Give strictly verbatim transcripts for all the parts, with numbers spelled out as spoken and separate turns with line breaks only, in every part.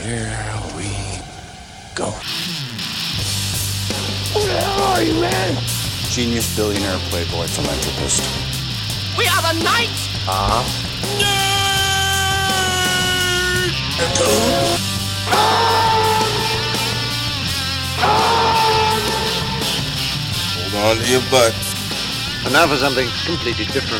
Here we go. Who the hell are you, man? Genius, billionaire, playboy, philanthropist.
We are the knights
Ah.
Nerd!
Hold on to your butts.
And now for something completely different.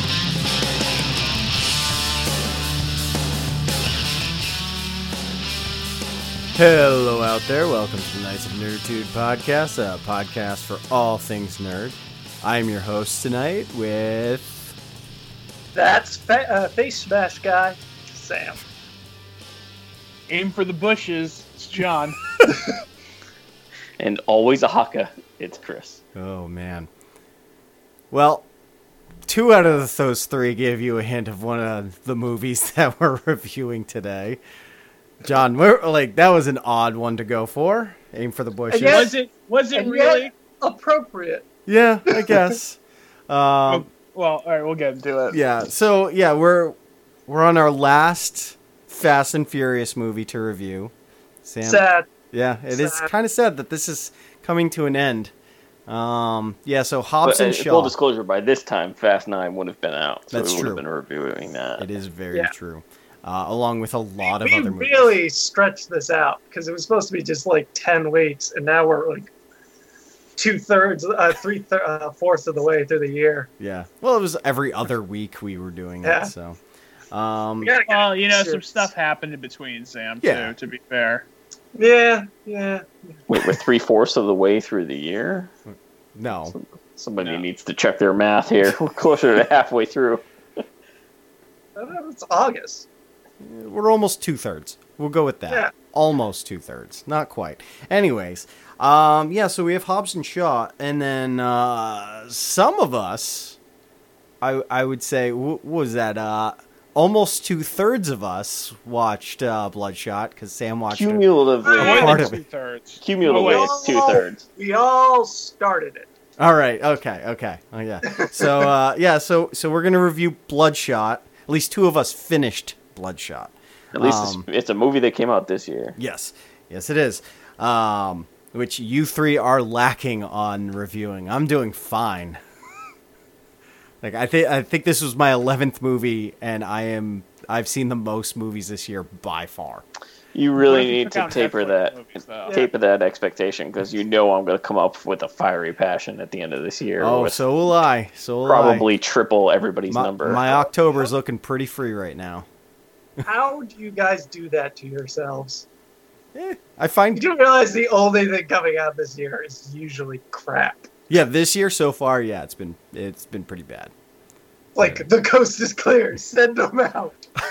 Hello out there, welcome to the Knights of Nerditude podcast, a podcast for all things nerd. I'm your host tonight with...
That's fa- uh, Face Smash Guy, Sam.
Aim for the bushes, it's John.
And always a haka, it's Chris.
Oh man. Well, two out of those three gave you a hint of one of the movies that we're reviewing today. John, we're, like, that was an odd one to go for. Aim for the bushes.
Yes.
Was it? Was it
And
really?
yet appropriate.
Yeah, I guess. um,
Oh, well, all right, we'll get into it.
yeah, so, yeah, we're we're on our last Fast and Furious movie to review. Sam,
Sad.
Yeah, it is
Sad.
kind of sad that this is coming to an end. Um, yeah, so Hobbs
But,
and
uh,
Shaw.
full disclosure, by this time, Fast nine would have been out, so
That's
we would
true.
have been reviewing that.
It is very
Yeah.
true. Uh, along with a lot of
we
other movies.
really stretched this out because it was supposed to be just like ten weeks, and now we're like two thirds, uh, three th- uh, fourths of the way through the year.
Yeah. Well, it was every other week we were doing
Yeah.
it, so. Um,
We gotta get
Well, you know, some
serious.
stuff happened in between, Sam,
Yeah.
too, to be fair.
Yeah, yeah.
Wait, we're three-fourths of the way through the year?
no.
Somebody
No.
needs to check their math here. We're closer to halfway through.
Uh, It's August.
We're almost two-thirds. We'll go with that.
Yeah.
Almost two-thirds. Not quite. Anyways, um, yeah, so we have Hobbs and Shaw, and then uh, some of us, I I would say, what was that? Uh, almost two-thirds of us watched uh, Bloodshot, because Sam watched it.
Cumulatively,
Oh,
part
More
of
than
it.
two-thirds.
cumulatively
Oh, wait.
it's two-thirds.
We all started it.
All right. Okay. Okay. Oh yeah. So uh, yeah. So so we're gonna review Bloodshot. At least two of us finished Bloodshot.
At least
Um,
it's, it's a movie that came out this year.
Yes. Yes, it is. Um, which you three are lacking on reviewing. I'm doing fine. like I think I think this was my eleventh movie, and I am I've seen the most movies this year by far.
You
What
really
if you
need
took
to
out
taper
Netflix
that,
movies, though?
taper that expectation, because you know I'm going to come up with a fiery passion at the end of this year.
Oh,
with
so will I. So will
probably triple
I.
everybody's
My,
number.
my October is looking pretty free right now.
How do you guys do that to yourselves?
Eh, I find
You do realize the only thing coming out this year is usually crap.
Yeah, this year so far, yeah, it's been it's been pretty bad.
Like, the coast is clear. Send them out.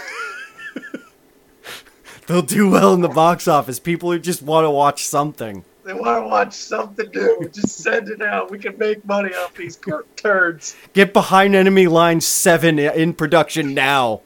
They'll do well in the box office. People who just want to watch something.
They want to watch something new. Just send it out. We can make money off these cur- turds.
Get Behind Enemy Line seven in production now.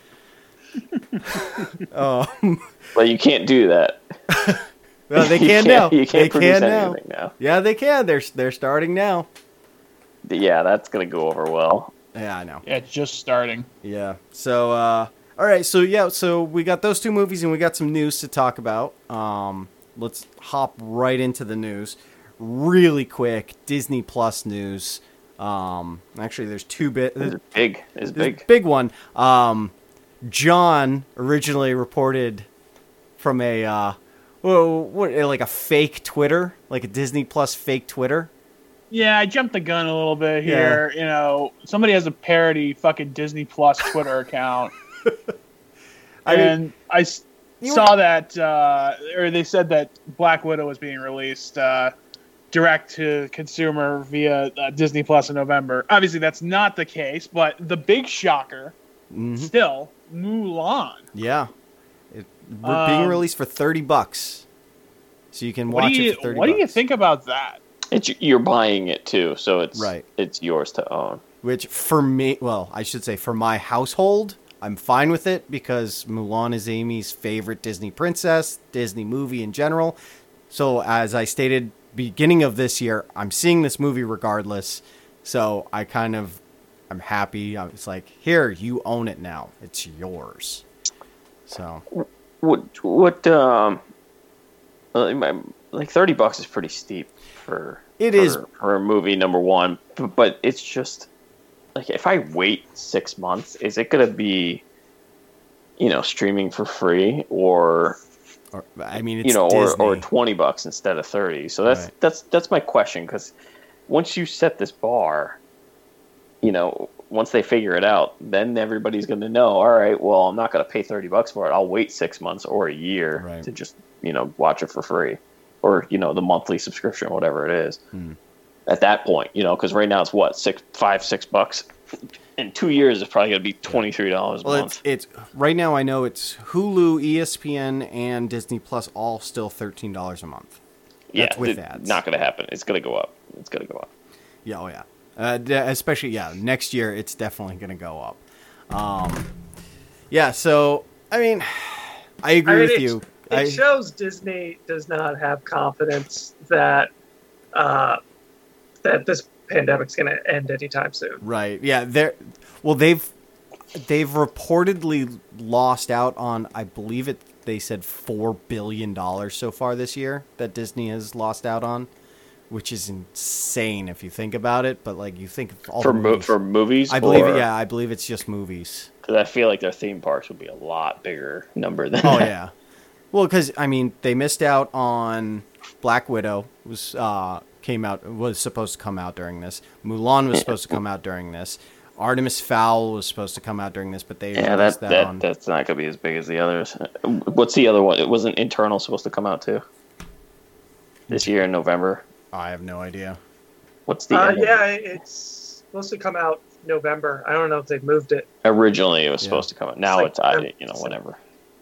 um,
But you can't do that.
well, they
You
can
can't-
now.
You can't
they
produce
can now.
anything now.
Yeah, they can. They're they're starting now.
Yeah, that's going to go over well.
Yeah, I know.
Yeah, it's just starting.
Yeah. So, uh, all right. So yeah. So we got those two movies, and we got some news to talk about. Um, let's hop right into the news, really quick. Disney Plus news. Um, actually, there's two bit.
It's big. It's
This
big.
big one. Um, John originally reported from a uh, well, what like a fake Twitter, like a Disney Plus fake Twitter.
Yeah, I jumped the gun a little bit here. You know, somebody has a parody fucking Disney Plus Twitter account.
I mean,
and I s-
you
saw that, uh, or they said that Black Widow was being released uh, direct to consumer via uh, Disney Plus in November. Obviously, that's not the case, but the big shocker,
mhm.
still, Mulan.
Yeah, it, we're being
Um,
released for thirty bucks, so you can
What
watch
do you
it for thirty.
What do you
bucks.
think about that?
It's you're buying it too, so it's
Right.
it's yours to own.
Which for me, well, I should say for my household, I'm fine with it because Mulan is Amy's favorite Disney princess, Disney movie in general. So as I stated beginning of this year, I'm seeing this movie regardless. So I kind of, I'm happy. I was like, here, you own it now. It's yours. So
What what um, like thirty bucks is pretty steep for
It
for,
is.
for a movie. Number one, but, but it's just like if I wait six months, is it gonna be, you know, streaming for free or?
Or, I mean, it's
you know,
Disney.
or, or twenty bucks instead of thirty. So that's
Right.
that's that's my question, because once you set this bar, you know, once they figure it out, then everybody's going to know. All right, well, I'm not going to pay thirty bucks for it. I'll wait six months or a year
Right.
to just, you know, watch it for free, or you know, the monthly subscription, whatever it is.
Hmm.
At that point, you know, because right now it's what six, five, six bucks. In two years, it's probably going to be twenty three dollars a
Well,
month.
it's it's right now. I know it's Hulu, E S P N, and Disney Plus, all still thirteen dollars a month.
yeah,
That's with
it's
ads.
not going to happen. It's going to go up. It's going to go up.
Yeah, oh yeah. Uh, de- especially yeah, next year it's definitely going to go up. Um, yeah. So I mean, I agree
I mean,
with
it,
you.
It
I,
shows Disney does not have confidence that uh, that this pandemic's going to end anytime soon.
Right. Yeah. They're well. They've they've reportedly lost out on. I believe it. They said four billion dollars so far this year that Disney has lost out on, which is insane if you think about it. But like you think of all
For
the
mo-
movies.
for movies,
I believe
or-
it. Yeah, I believe it's just movies.
Because I feel like their theme parks would be a lot bigger number than
Oh
that.
yeah. Well, because I mean, they missed out on Black Widow. Was uh came out was supposed to come out during this. Mulan was supposed to come out during this. Artemis Fowl was supposed to come out during this, but they
Yeah,
missed
that,
that
that
on.
that's not going to be as big as the others. What's the other one? It wasn't Internal supposed to come out too? This year in November?
I have no idea.
What's the
Uh,
other-
yeah, it's supposed to come out November. I don't know if they've moved it.
Originally it was
Yeah.
supposed to come out. Now
like-
it's, I, you know, whatever.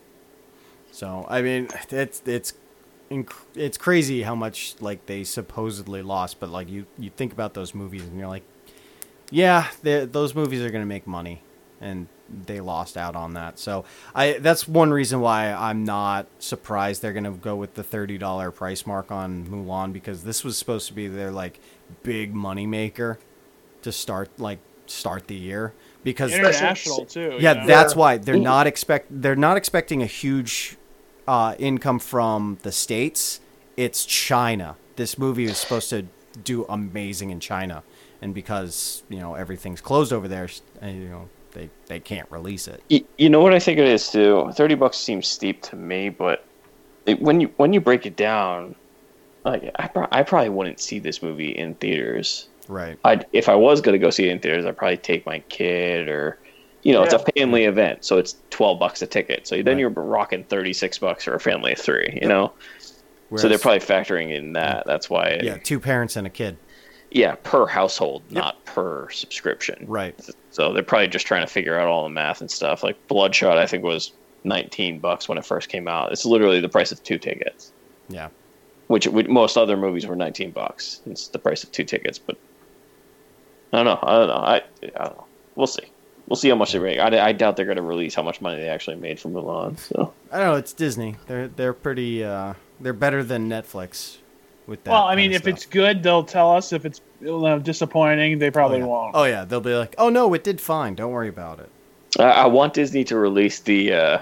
So I mean, it's it's inc- it's crazy how much like they supposedly lost, but like you you think about those movies and you're like, yeah, they- those movies are gonna make money, and they lost out on that. So I that's one reason why I'm not surprised they're gonna go with the thirty dollar price mark on Mulan, because this was supposed to be their like big money maker to start like start the year, because
International too.
yeah,
you know?
that's
Yeah.
why they're not expect they're not expecting a huge uh, income from the States. It's China. This movie is supposed to do amazing in China, and because you know everything's closed over there, uh, you know they they can't release it.
You, you know what I think it is too? thirty bucks seems steep to me, but it, when you when you break it down, like I, pro- I probably wouldn't see this movie in theaters.
Right.
I'd, if I was going to go see it in theaters, I'd probably take my kid, or, you know, it's a family event, so it's twelve bucks a ticket. So then
Right.
you're rocking thirty-six bucks for a family of three, you know?
Whereas,
so they're probably factoring in that. That's why, it,
yeah, two parents and a kid.
yeah, per household, not per subscription.
Right.
So they're probably just trying to figure out all the math and stuff. Like Bloodshot, I think, was nineteen bucks when it first came out. It's literally the price of two tickets,
Yeah.
which, which most other movies were nineteen bucks. It's the price of two tickets, but I don't know. I don't know. I, I don't know. We'll see. We'll see how much they make. I, I doubt they're going to release how much money they actually made from Mulan. So
I don't know. It's Disney. They're they're pretty. Uh, they're better than Netflix with that.
Well, I
kind
mean,
of
if
stuff.
it's good, they'll tell us. If it's uh, disappointing, they probably
oh, yeah.
won't.
Oh yeah, they'll be like, oh no, it did fine. Don't worry about it.
I, I want Disney to release the.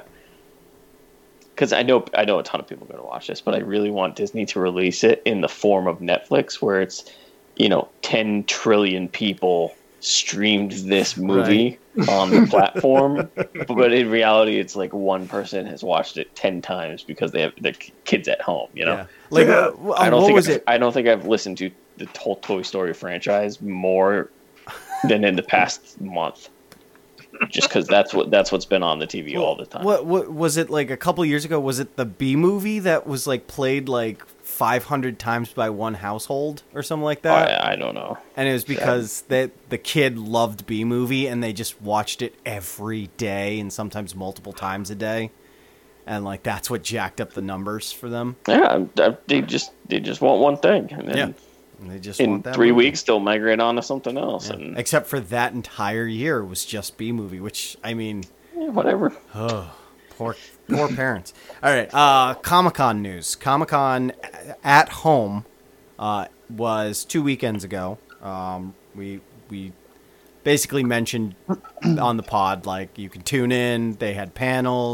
Because I know I know a ton of people are going to watch this, but I really want Disney to release it in the form of Netflix, where it's, you know, ten trillion people streamed this movie on the platform, but in reality, it's like one person has watched it ten times because they have their kids at home. You know,
Yeah. Like,
Yeah.
uh,
I don't
what
think
was
I've,
it?
I don't think I've listened to the whole Toy Story franchise more than in the past month, just because that's what that's what's been on the T V all the time.
What what was it like a couple years ago? Was it the B movie that was like played like five hundred times by one household or something like that?
I, I don't know.
And it was because that the kid loved B movie and they just watched it every day and sometimes multiple times a day, and like that's what jacked up the numbers for them.
Yeah, I- they just they just want one thing, and then
Yeah. And they just
in
want that
three
movie.
weeks they'll migrate on to something else,
Yeah.
and
Except for that entire year was just B movie, which I mean,
yeah, whatever.
oh, poor poor parents. All right, uh, Comic-Con news. Comic-Con at home uh, was two weekends ago. Um, we we basically mentioned on the pod like you can tune in. They had panels.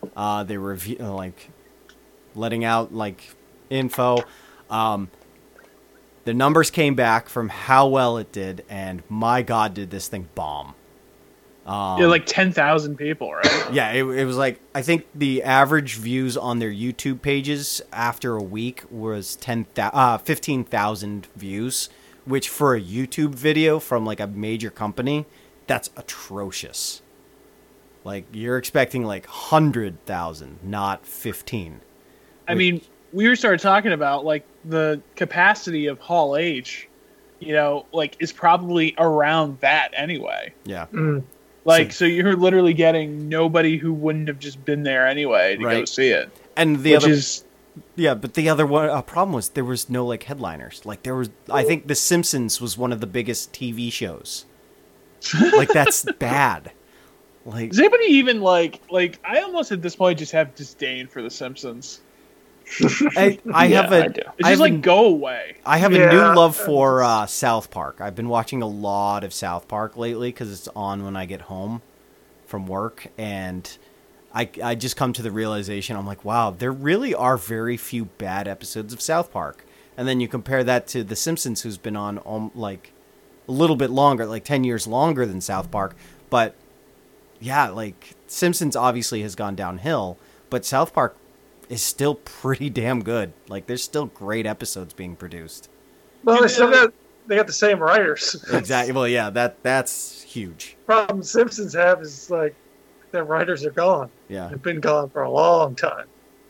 Uh, they were rev- like letting out like info. Um, the numbers came back from how well it did, and my God, did this thing bomb. Um,
Yeah, like ten thousand people, right?
Yeah, it, it was like, I think the average views on their YouTube pages after a week was ten, uh, fifteen thousand views, which for a YouTube video from like a major company, that's atrocious. Like, you're expecting like one hundred thousand, not fifteen.
I mean, we were started talking about like the capacity of Hall H, you know, like is probably around that anyway.
Yeah.
Mm.
Like,
So-
so, you're literally getting nobody who wouldn't have just been there anyway to go
Right.
see it.
And the
Which
other,
is,
yeah, but the other one, uh, problem was there was no like headliners. Like there was, I think The Simpsons was one of the biggest T V shows. Like that's bad. Like
does anybody even like, like, I almost at this point just have disdain for The Simpsons.
I, I
Yeah,
have a,
I do.
It's
I
just
have
like,
a,
go away.
I have a
Yeah.
new love for uh, South Park. I've been watching a lot of South Park lately because it's on when I get home from work, and I I just come to the realization, I'm like, wow, there really are very few bad episodes of South Park. And then you compare that to The Simpsons, who's been on um, like a little bit longer, like ten years longer than South Park, but yeah, like Simpsons obviously has gone downhill, but South Park is still pretty damn good. Like there's still great episodes being produced.
Well, they still got they got the same writers.
Exactly. Well, yeah, that that's huge.
Problem Simpsons have is like their writers are gone.
Yeah.
They've been gone for a long time.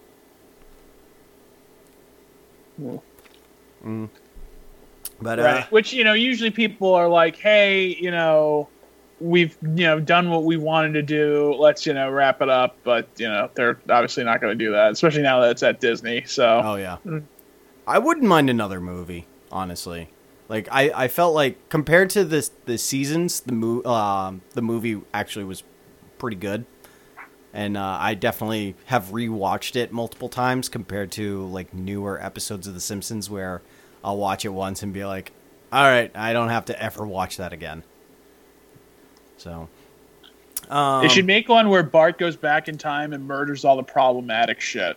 But uh,
Right. Which, you know, usually people are like, hey, you know, we've, you know, done what we wanted to do. Let's, you know, wrap it up. But, you know, they're obviously not going to do that, especially now that it's at Disney. So,
oh yeah,
Mm.
I wouldn't mind another movie, honestly. Like I, I felt like compared to this the seasons, the mo- um, the movie actually was pretty good, and uh, I definitely have rewatched it multiple times compared to like newer episodes of The Simpsons where I'll watch it once and be like, all right, I don't have to ever watch that again. So um,
they should make one where Bart goes back in time and murders all the problematic shit.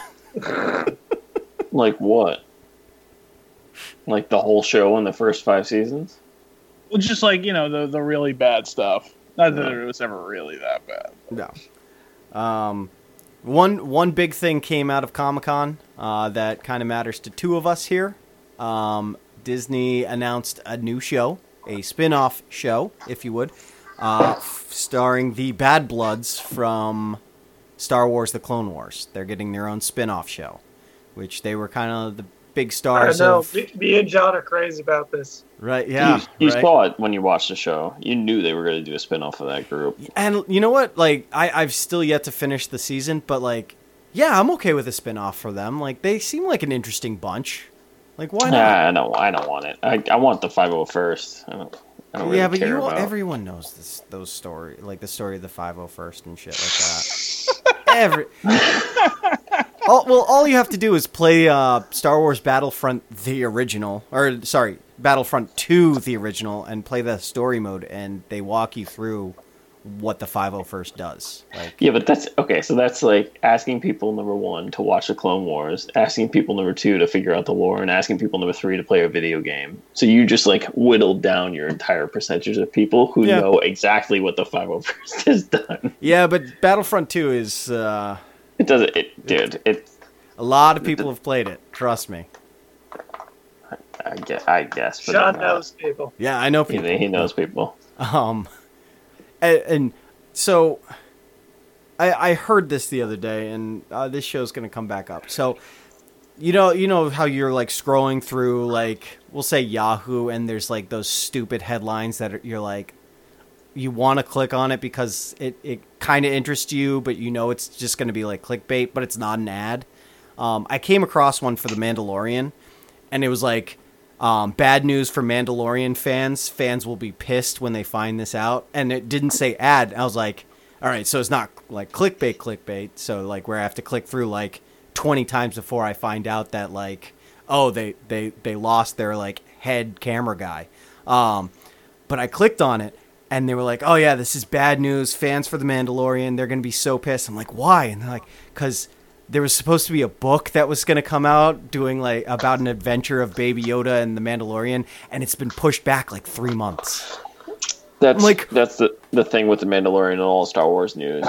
Like what? Like the whole show in the first five seasons?
Well, just like, you know, the, the really bad stuff. Not that it was ever really that bad.
No. Um, one one big thing came out of Comic-Con uh, that kind of matters to two of us here. Um, Disney announced a new show, a spin-off show, if you would, uh, f- starring the Bad Bloods from Star Wars: The Clone Wars. They're getting their own spin-off show, which they were kind of the big
I
stars
know.
of.
Me, me and John are crazy about this.
Right? Yeah.
you you
right?
saw it when you watched the show. You knew they were going to do a spin-off of that group.
And you know what? Like, I, I've still yet to finish the season, but like, yeah, I'm okay with a spin-off for them. Like, they seem like an interesting bunch. Like, why not?
Nah, I don't. I don't want it. I, I want the five oh first. I don't. I don't really
yeah, but
care
you
about.
everyone knows this those story, like the story of the five oh first and shit like that. Every all, well, all you have to do is play uh, Star Wars Battlefront the original, or sorry, Battlefront two the original, and play the story mode, and they walk you through what the five oh first does. Like,
Yeah, but that's okay. So that's like asking people number one to watch the Clone Wars, asking people number two to figure out the lore, and asking people number three to play a video game. So you just like whittled down your entire percentage of people who
Yeah.
know exactly what the five oh first has done.
yeah, but Battlefront two is uh,
It doesn't. It, dude. It.
a lot of people have played it. Trust me.
I guess. I guess. But
John
not.
knows people.
Yeah, I know
He,
people.
he knows people.
Um, and, and so I, I heard this the other day, and uh, this show's going to come back up. So, you know, you know how you're like scrolling through, like, we'll say Yahoo, and there's like those stupid headlines that are, you're like, you want to click on it because it, it kind of interests you, but you know it's just going to be like clickbait, but it's not an ad. Um, I came across one for The Mandalorian, and it was like, Um, bad news for Mandalorian fans. Fans will be pissed when they find this out. And it didn't say ad. I was like, all right, so it's not like clickbait, clickbait. So like where I have to click through like twenty times before I find out that like, oh, they, they, they lost their like head camera guy. Um, but I clicked on it, and they were like, "Oh yeah, this is bad news. Fans for The Mandalorian, they're gonna be so pissed." I'm like, "Why?" And they're like, "Cause there was supposed to be a book that was gonna come out doing like about an adventure of Baby Yoda and the Mandalorian, and it's been pushed back like three months."
That's
I'm like,
that's the the thing with the Mandalorian and all Star Wars news.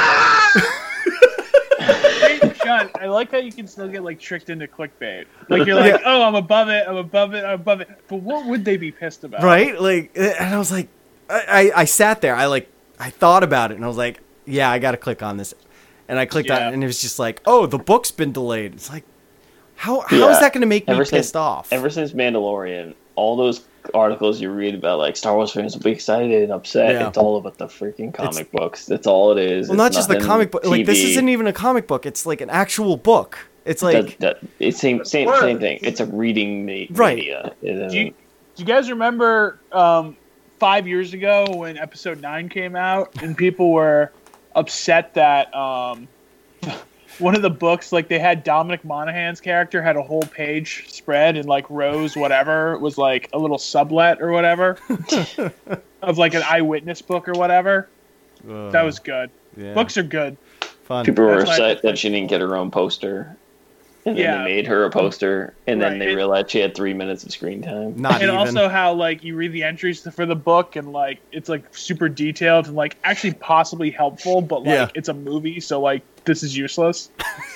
Sean, I like how you can still get like tricked into clickbait. Like you're like,
Yeah.
oh, I'm above it, I'm above it, I'm above it. But what would they be pissed about?
Right? Like, and I was like, I, I, I sat there, I like, I thought about it, and I was like, yeah, I got to click on this, and I clicked on
Yeah.
it, and it was just like, oh, the book's been delayed. It's like, how how
Yeah.
is that going to make me
Ever
pissed
since-
off?
Ever since Mandalorian, all those articles you read about like Star Wars fans will be excited and upset.
Yeah.
It's all about the freaking comic books. That's all it is.
well,
It's
not just the
nothing
comic book. Like, this
T V.
isn't even a comic book. It's like an actual book. It's like,
that, that, it's same same
Words.
same thing. It's a reading me-
Right.
media. It
Do you,
isn't-
do you guys remember um, five years ago when Episode Nine came out and people were upset that um, one of the books, like they had Dominic Monaghan's character had a whole page spread and like Rose whatever was like a little sublet or whatever of like an eyewitness book or whatever.
uh,
That was good.
yeah,
Books are good.
fun.
People were
That's why-
upset that she didn't get her own poster, and then
Yeah.
they made her a poster, and then
Right.
they
It-
realized she had three minutes of screen time.
Not
And
even.
also how like you read the entries for the book and like it's like super detailed and like actually possibly helpful, but like
Yeah.
it's a movie, so like this is useless.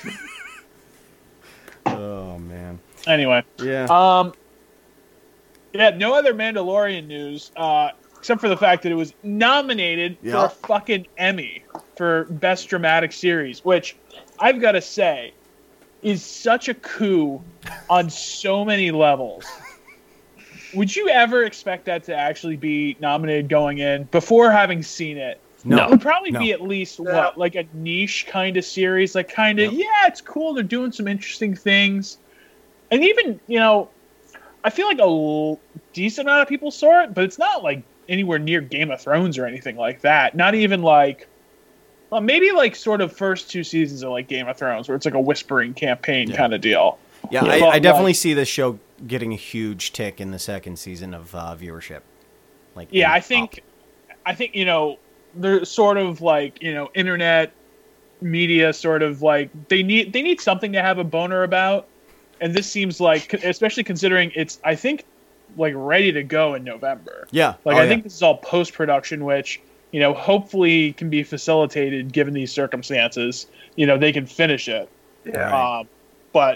oh man.
Anyway,
Yeah.
um, yeah, no other Mandalorian news uh, except for the fact that it was nominated
Yeah.
for a fucking Emmy for Best Dramatic Series, which I've got to say is such a coup on so many levels. Would you ever expect that to actually be nominated going in before having seen it?
no.
It would probably
No.
be at least
No.
what, like a niche kind of series, like kind of
Yep.
yeah, it's cool. They're doing some interesting things, and even you know, I feel like a l- decent amount of people saw it, but it's not like anywhere near Game of Thrones or anything like that. Not even like, well, maybe like sort of first two seasons of like Game of Thrones, where it's like a whispering campaign
Yeah.
kind of deal.
Yeah,
Yeah.
I,
But,
I definitely
like-
see this show getting a huge tick in the second season of uh, viewership. Like,
Yeah,
in
I
up.
think, I think you know, they're sort of like you know, internet media, sort of like they need they need something to have a boner about, and this seems like, especially considering it's, I think, like ready to go in November.
Yeah,
Like
oh,
I
yeah.
think this is all post production, which you know, hopefully can be facilitated given these circumstances. You know, they can finish it.
Yeah.
Right.
Um, but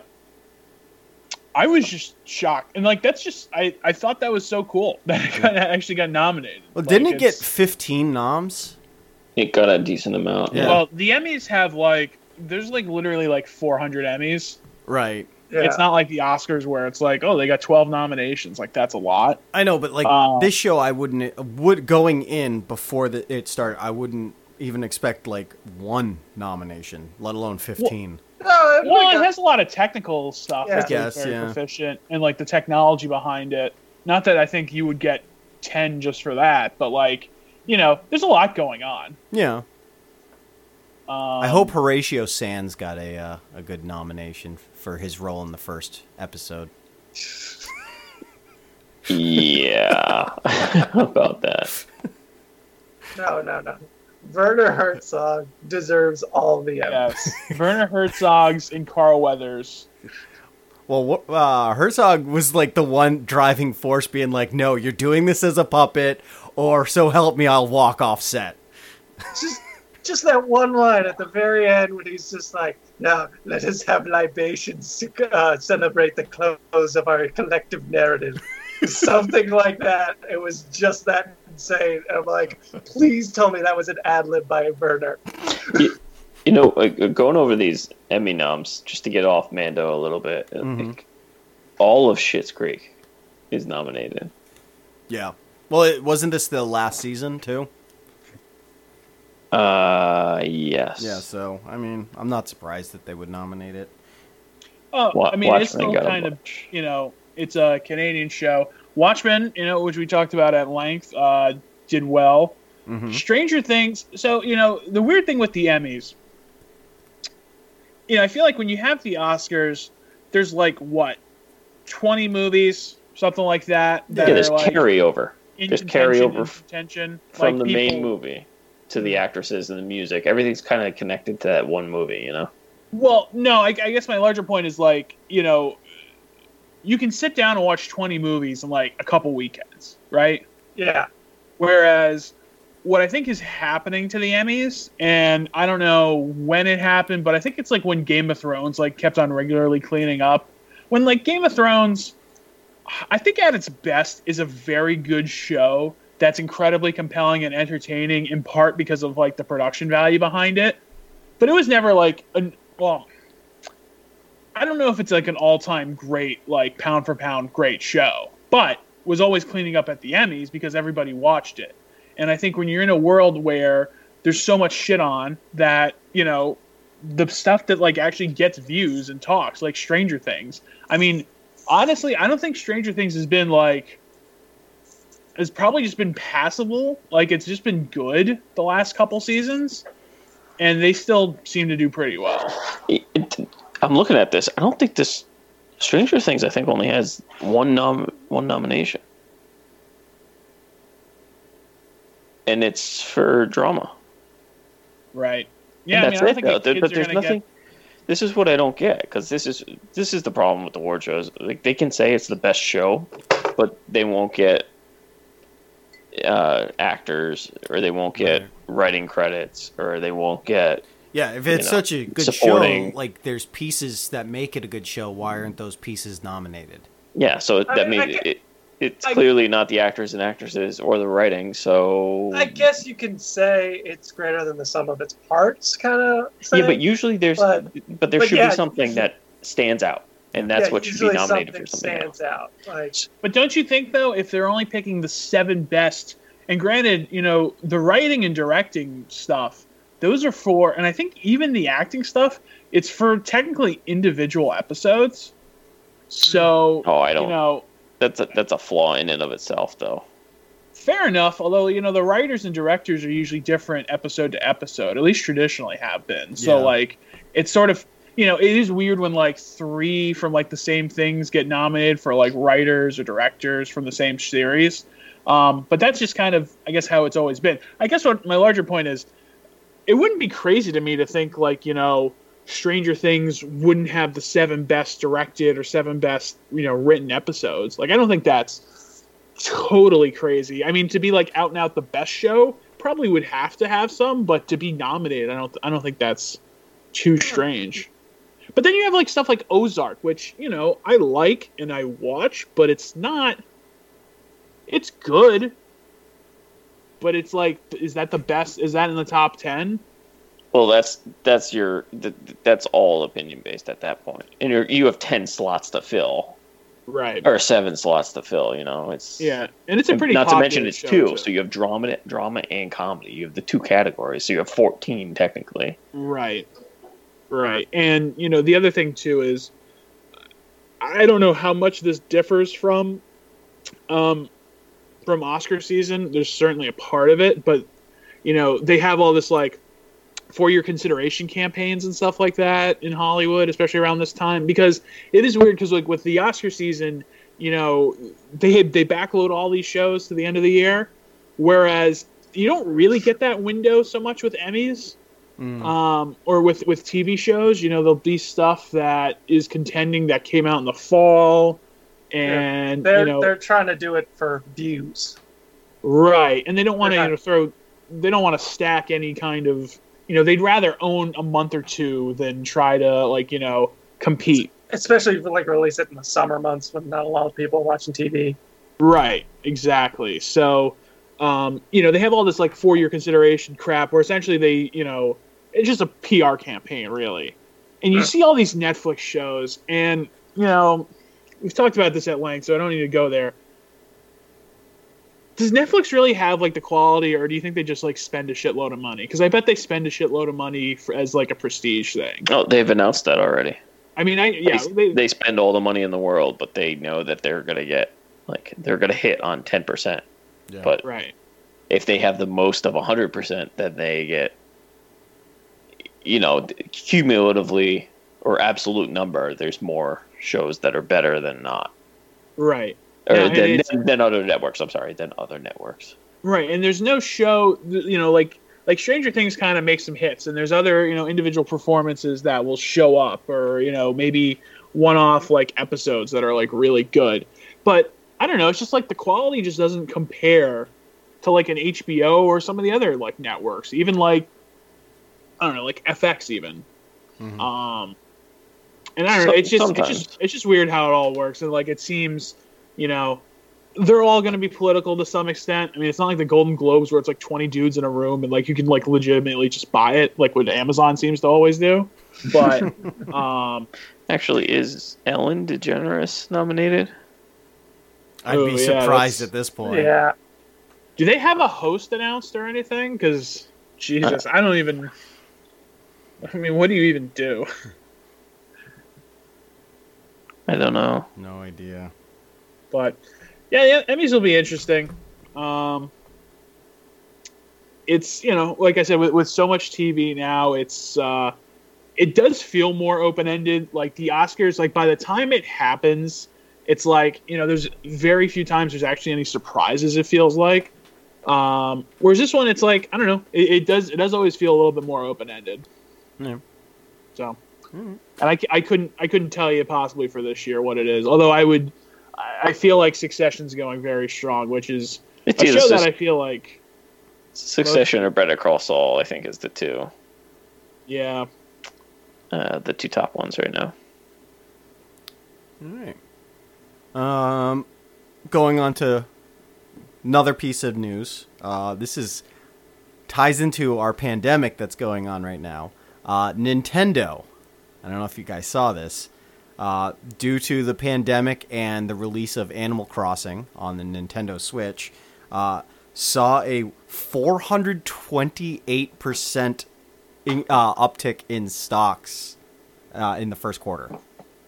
I was just shocked, and like that's just I, I thought that was so cool that it got, actually got nominated.
Well,
Like,
didn't it get
it's-
fifteen noms?
It got a decent amount.
Yeah.
Well, the Emmys have like there's like literally like four hundred Emmys.
Right.
Yeah.
It's not like the Oscars where it's like, oh, they got twelve nominations. Like that's a lot.
I know, but like
Uh,
this show, I wouldn't would going in before the, it started. I wouldn't even expect like one nomination, let alone fifteen.
No, it-
Well,
like,
it has a lot of technical stuff.
Yeah.
That's
I guess,
very
yeah.
proficient, and like the technology behind it. Not that I think you would get ten just for that, but like you know, there's a lot going on.
Yeah.
Um,
I hope Horatio Sands got a uh, a good nomination for his role in the first episode.
Yeah, about that.
no, no, no. Werner Herzog deserves all the Emmys.
Yes, Werner Herzog's and Carl Weathers.
Well, wh- uh, Herzog was like the one driving force, being like, "No, you're doing this as a puppet, or so help me, I'll walk off set."
Just, just that one line at the very end when he's just like, "Now let us have libations to uh, celebrate the close of our collective narrative." Something like that. It was just that insane. And I'm like, please tell me that was an ad lib by Werner.
You, you know, like, going over these Emmy noms just to get off Mando a little bit. I
Mhm.
think all of Schitt's Creek is nominated.
Yeah. Well, it, wasn't this the last season too?
Uh, yes.
Yeah. So, I mean, I'm not surprised that they would nominate it.
Oh,
Wa-
I mean, it's
Watchmen
still
got a
kind of,
bunch.
you know, it's a Canadian show. Watchmen, you know, which we talked about at length, uh, did well.
Mhm.
Stranger Things. So, you know, the weird thing with the Emmys, you know, I feel like when you have the Oscars, there's like, what, twenty movies, something like that?
Yeah,
that
there's
are like,
carryover.
in
There's
contention,
carryover
in
f-
contention,
from
like
the main
people-
movie to the actresses and the music. Everything's kind of connected to that one movie, you know?
Well, no, I, I guess my larger point is like, you know, you can sit down and watch twenty movies in like a couple weekends, right?
Yeah.
Whereas what I think is happening to the Emmys, and I don't know when it happened, but I think it's like when Game of Thrones like kept on regularly cleaning up. When like Game of Thrones, I think at its best is a very good show that's incredibly compelling and entertaining, in part because of like the production value behind it. But it was never like an well, I don't know if it's like an all-time great, like pound for pound great show, but was always cleaning up at the Emmys because everybody watched it. And I think when you're in a world where there's so much shit on that, you know, the stuff that like actually gets views and talks, like Stranger Things. I mean, honestly, I don't think Stranger Things has been like, has probably just been passable. Like it's just been good the last couple seasons, and they still seem to do pretty well.
It, it, I'm looking at this. I don't think this Stranger Things, I think, only has one nom one nomination. And it's for drama.
Right. Yeah,
And
I
that's
mean, I
it,
don't
though.
think the
There-
kids
but
are
there's
gonna
nothing.
get...
This is what I don't get, because this is this is the problem with the award shows. Like they can say it's the best show, but they won't get uh, actors, or they won't get
Right.
writing credits, or they won't get.
Yeah, if it's
You know,
such a good
supporting-
show, like there's pieces that make it a good show. Why aren't those pieces nominated?
Yeah, so
I
that
mean, I
means
get-
it, it's
I-
clearly not the actors and actresses or the writing. So
I guess you can say it's greater than the sum of its parts, kind of.
yeah, but usually there's
but-
but, there
but
should
yeah,
be something
usually-
that stands out, and that's
yeah,
what should be
usually
nominated
something
for something else.
stands out. Like,
But don't you think, though, if they're only picking the seven best, and granted, you know, the writing and directing stuff, those are for, and I think even the acting stuff, it's for technically individual episodes. So,
Oh, I don't.
you know,
That's a, that's a flaw in and of itself, though.
fair enough. Although, you know, the writers and directors are usually different episode to episode, at least traditionally have been. So,
Yeah.
like, it's sort of, you know, it is weird when, like, three from, like, the same things get nominated for, like, writers or directors from the same series. Um, but that's just kind of, I guess, how it's always been. I guess what my larger point is, it wouldn't be crazy to me to think, like, you know, Stranger Things wouldn't have the seven best directed or seven best, you know, written episodes. Like, I don't think that's totally crazy. I mean, to be like out and out the best show, probably would have to have some, but to be nominated, I don't, I don't think that's too strange. But then you have like stuff like Ozark, which, you know, I like and I watch, but it's not. It's good, but it's like, is that the best? Is that in the top ten?
Well, that's that's your th- that's all opinion based at that point, and you you have ten slots to fill,
Right.
or seven slots to fill. You know, it's
Yeah, and it's a pretty.
not to mention
popular
it's
show,
two,
too.
so you have drama, drama and comedy. You have the two categories, so you have fourteen technically.
Right. Right. And, you know, the other thing, too, is I don't know how much this differs from um, from Oscar season. There's certainly a part of it, but, you know, they have all this, like, for-year consideration campaigns and stuff like that in Hollywood, especially around this time, because it is weird because, like, with the Oscar season, you know, they they backload all these shows to the end of the year, whereas you don't really get that window so much with Emmys.
Mm.
Um, or with, with T V shows, you know, there'll be stuff that is contending that came out in the fall, and
they're
you know,
they're trying to do it for views.
right, and they don't want to
They're
you know,
not-
throw, they don't want to stack any kind of, you know, they'd rather own a month or two than try to like you know compete.
Especially if like release it in the summer months when not a lot of people are watching T V.
Right, exactly. So, um, you know, they have all this like four-year consideration crap where essentially they, you know, it's just a P R campaign, really. And you see all these Netflix shows, and, you know, we've talked about this at length, so I don't need to go there. Does Netflix really have, like, the quality, or do you think they just, like, spend a shitload of money? Because I bet they spend a shitload of money for, as, like, a prestige thing.
Oh, they've announced that already.
I mean, I yeah,
they,
they,
they spend all the money in the world, but they know that they're gonna get like they're gonna hit on ten percent.
Yeah.
But
right.
if they have the most of a hundred percent, then they get, you know, cumulatively or absolute number. There's more shows that are better than not.
Right.
or
Yeah, and
then,
it's-
then, then other networks. I'm sorry, then other networks.
Right, and there's no show, you know, like like Stranger Things kind of makes some hits, and there's other, you know, individual performances that will show up, or, you know, maybe one-off like episodes that are like really good. But I don't know, it's just like the quality just doesn't compare to like an H B O or some of the other like networks, even like I don't know, like F X even.
Mhm.
Um, and I don't know, it's just
Sometimes.
it's just it's just weird how it all works, and like it seems, you know. They're all going to be political to some extent. I mean, it's not like the Golden Globes where it's like twenty dudes in a room and like you can like legitimately just buy it, like what Amazon seems to always do. But um,
Actually, is Ellen DeGeneres nominated?
I'd
Oh,
be
yeah,
surprised
that's-
at this point.
Yeah.
do they have a host announced or anything? Because Jesus, I don't even. I mean, what do you even do?
I don't know.
No idea.
But yeah, yeah, Emmys will be interesting. Um, it's you know, like I said, with, with so much T V now, it's uh, it does feel more open ended. Like the Oscars, like by the time it happens, it's like you know, there's very few times there's actually any surprises. It feels like. Um, whereas this one, it's like I don't know, it, it does it does always feel a little bit more open ended.
Yeah.
So, and I, I couldn't I couldn't tell you possibly for this year what it is. Although I would. I feel like Succession's going very strong, which is
It's
a
either
show that
Sus-
I feel like,
Succession or Better Call Saul, I think, is the two,
yeah,
uh, the two top ones right now.
All right. Um, going on to another piece of news. Uh, this is ties into our pandemic that's going on right now. Uh, Nintendo. I don't know if you guys saw this. Uh, due to the pandemic and the release of Animal Crossing on the Nintendo Switch, uh, saw a four hundred twenty-eight percent in, uh, uptick in stocks uh, in the first quarter.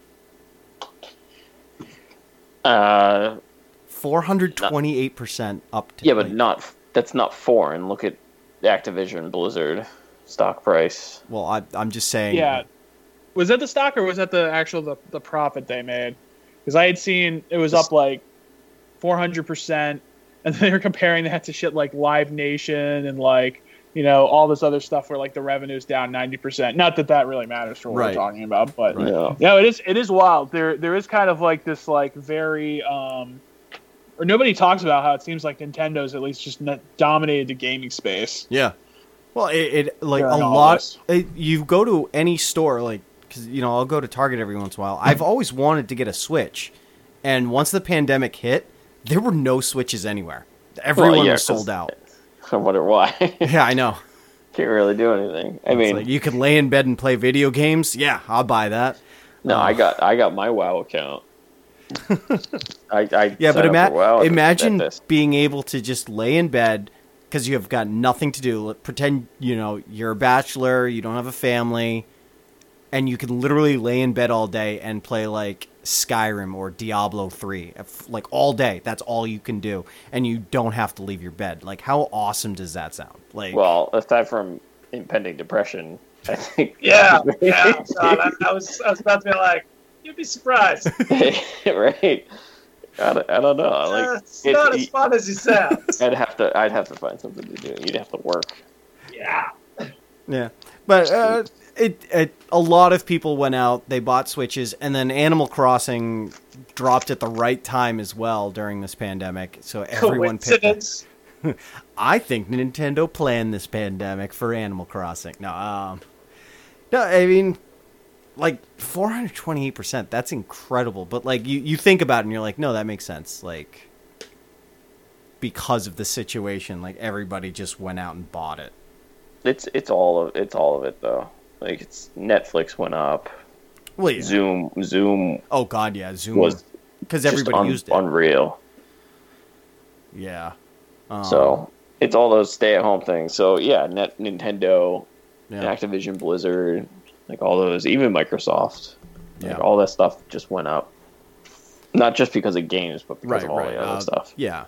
Uh,
four hundred twenty-eight percent up. To,
yeah, but
like,
not that's not foreign. Look at Activision Blizzard stock price.
Well, I, I'm just saying.
yeah. Was that the stock or was that the actual the, the profit they made? Because I had seen it was up like four hundred percent, and they were comparing that to shit like Live Nation and like you know all this other stuff where like the revenue's down ninety percent. Not that that really matters for what
Right.
we're talking about, but
Right.
Yeah.
no, it is it is wild. There there is kind of like this like very um, or nobody talks about how it seems like Nintendo's at least just not dominated the gaming space.
Yeah. Well, it, it like
During
a
all
lot.
this.
It, you go to any store, like because you know I'll go to Target every once in a while. I've always wanted to get a Switch, and once the pandemic hit, there were no Switches anywhere. Everyone
Well, yeah,
was
'cause-
sold out.
I wonder why.
Yeah, I know.
Can't really do anything. I
It's
mean,
like you could lay in bed and play video games. Yeah, I'll buy that.
no,
Oh.
I got I got my WoW account. I, I
Yeah, but
signed up
ima-
for WoW and
imagine
did this.
being able to just lay in bed because you have got nothing to do. Pretend you know you're a bachelor, you don't have a family, and you can literally lay in bed all day and play like Skyrim or Diablo three, if- like all day. That's all you can do, and you don't have to leave your bed. Like, how awesome does that sound? Like,
Well, aside from impending depression, I think.
Yeah, yeah. God, I, I was I was about to be like, you'd be surprised.
right. I don't, I don't know.
Uh,
Like
it's
it-
not as
it-
fun as it sounds.
I'd have to. I'd have to find something to do. You'd have to work.
Yeah.
yeah, but uh, it, it a lot of people went out, they bought Switches, and then Animal Crossing dropped at the right time as well during this pandemic. So everyone picked it.
Coincidence.
I think Nintendo planned this pandemic for Animal Crossing. No, um, no, I mean, like four hundred twenty-eight percent. That's incredible. But like you, you think about it and you're like, no, that makes sense. Like because of the situation, like everybody just went out and bought it.
It's it's all of it's all of it though. Like it's Netflix went up.
Well, yeah.
Zoom Zoom
Oh God, yeah, Zoom
was
because
just
everybody
un-
used it.
unreal.
Yeah. Um,
So it's all those stay-at-home things. So yeah, Net Nintendo,
yeah.
Activision Blizzard, like all those, even Microsoft, like
Yeah.
all that stuff just went up. Not just because of games, but because
right,
of all
right.
the other
uh,
stuff.
Yeah.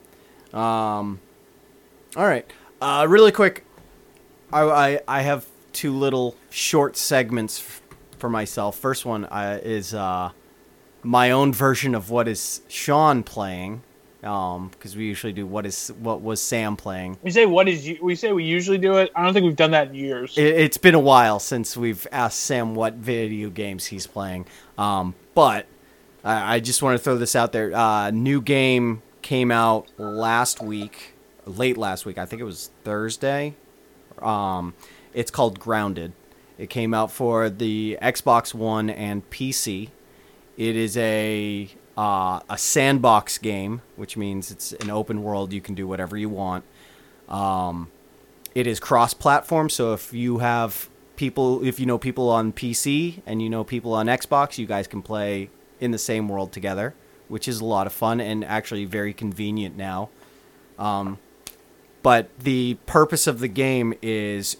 Um. All right. Uh, really quick, I, I I have two little short segments f- for myself. First one uh, is uh, my own version of what is Sean playing, um, because we usually do what is what was Sam playing.
We say what is we say we usually do it. I don't think we've done that in years.
It, it's been a while since we've asked Sam what video games he's playing, um, but I, I just want to throw this out there. Uh, new game came out last week, late last week. I think it was Thursday. Um, it's called Grounded. It came out for the Xbox One and P C. It is a uh, a sandbox game, which means it's an open world. You can do whatever you want. Um, it is cross-platform, so if you have people, if you know people on P C and you know people on Xbox, you guys can play in the same world together, which is a lot of fun and actually very convenient now. Um, but the purpose of the game is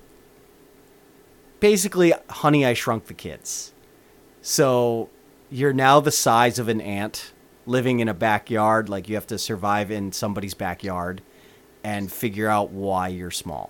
basically Honey, I Shrunk the Kids. So you're now the size of an ant living in a backyard. Like, you have to survive in somebody's backyard and figure out why you're small.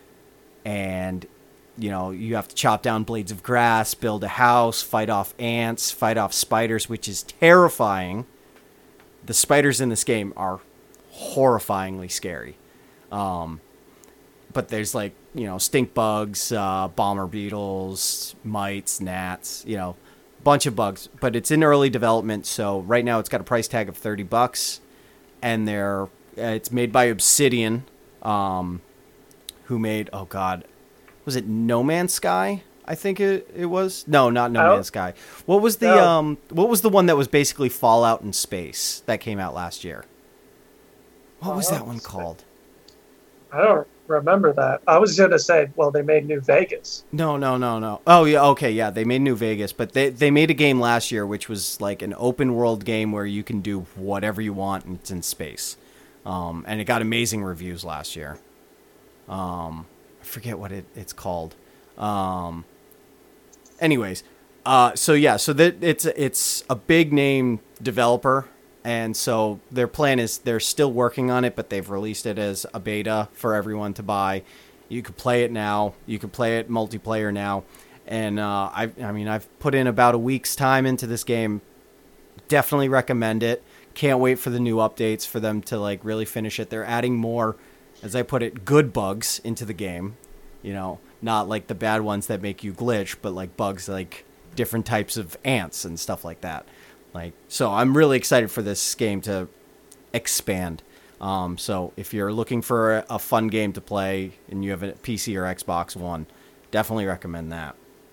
And, you know, you have to chop down blades of grass, build a house, fight off ants, fight off spiders, which is terrifying. The spiders in this game are horrifyingly scary. Um, but there's, like, you know, stink bugs, uh, bomber beetles, mites, gnats, you know, bunch of bugs. But it's in early development, so right now it's got a price tag of thirty bucks, and they're uh, it's made by Obsidian, um, who made, oh god, was it No Man's Sky? I think it it was. No, not No
Oh.
Man's Sky. What was the
No.
um what was the one that was basically Fallout in space that came out last year? What was that one called?
I don't remember that. I was going to say, well, they made New Vegas.
No, no, no, no. Oh, yeah, okay, yeah, they made New Vegas, but they they made a game last year which was like an open world game where you can do whatever you want and it's in space. Um, and it got amazing reviews last year. Um, I forget what it, it's called. Um, anyways, uh, so yeah, so that it's it's a big name developer. And so their plan is they're still working on it, but they've released it as a beta for everyone to buy. You can play it now. You can play it multiplayer now. And uh, I, I mean, I've put in about a week's time into this game. Definitely recommend it. Can't wait for the new updates for them to like really finish it. They're adding more, as I put it, good bugs into the game. You know, not like the bad ones that make you glitch, but like bugs like different types of ants and stuff like that. Like, so I'm really excited for this game to expand. Um, so if you're looking for a, a fun game to play and you have a P C or Xbox One, definitely recommend that.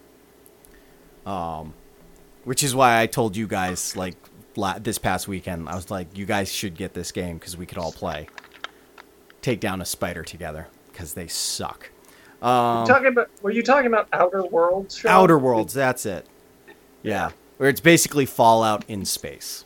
Um, which is why I told you guys, like, la- this past weekend, I was like, you guys should get this game because we could all play. Take down a spider together because they suck. Um,
talking about, were you talking about Outer Worlds? Sean?
Outer Worlds, that's it. Yeah. Where it's basically Fallout in space.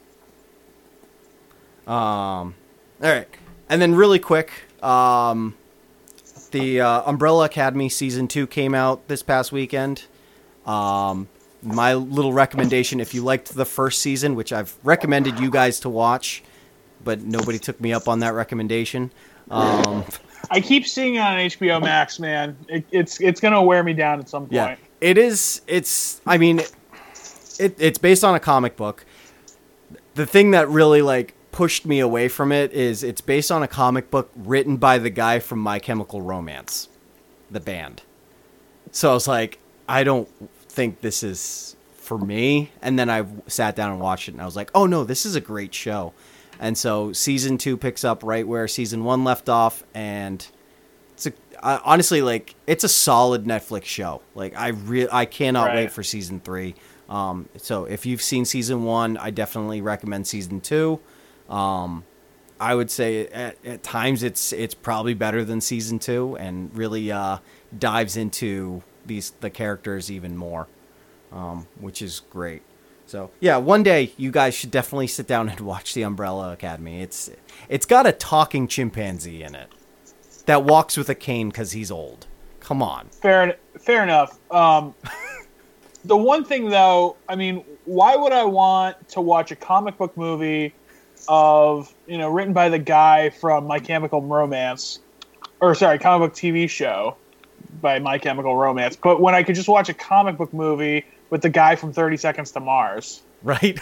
Um, all right. And then really quick, um, the uh, Umbrella Academy Season two came out this past weekend. Um, my little recommendation, if you liked the first season, which I've recommended you guys to watch, but nobody took me up on that recommendation. Um,
I keep seeing it on H B O Max, man. It, it's it's gonna wear me down at some point.
yeah, it is. It's, I mean... It, it's based on a comic book. The thing that really like pushed me away from it is it's based on a comic book written by the guy from My Chemical Romance, the band. So I was like, I don't think this is for me. And then I sat down and watched it and I was like, oh no, this is a great show. And so season two picks up right where season one left off. And it's a, uh, honestly, like, it's a solid Netflix show. Like I re- I cannot
Right.
wait for season three. Um, so if you've seen season one, I definitely recommend season two. Um, I would say at, at times it's it's probably better than season two and really uh, dives into these the characters even more, um, which is great. So yeah, one day you guys should definitely sit down and watch The Umbrella Academy. It's it's got a talking chimpanzee in it that walks with a cane because he's old. Come on.
Fair, fair enough. Um, the one thing, though, I mean, why would I want to watch a comic book movie of, you know, written by the guy from My Chemical Romance, or sorry, comic book T V show by My Chemical Romance, but when I could just watch a comic book movie with the guy from thirty Seconds to Mars?
Right?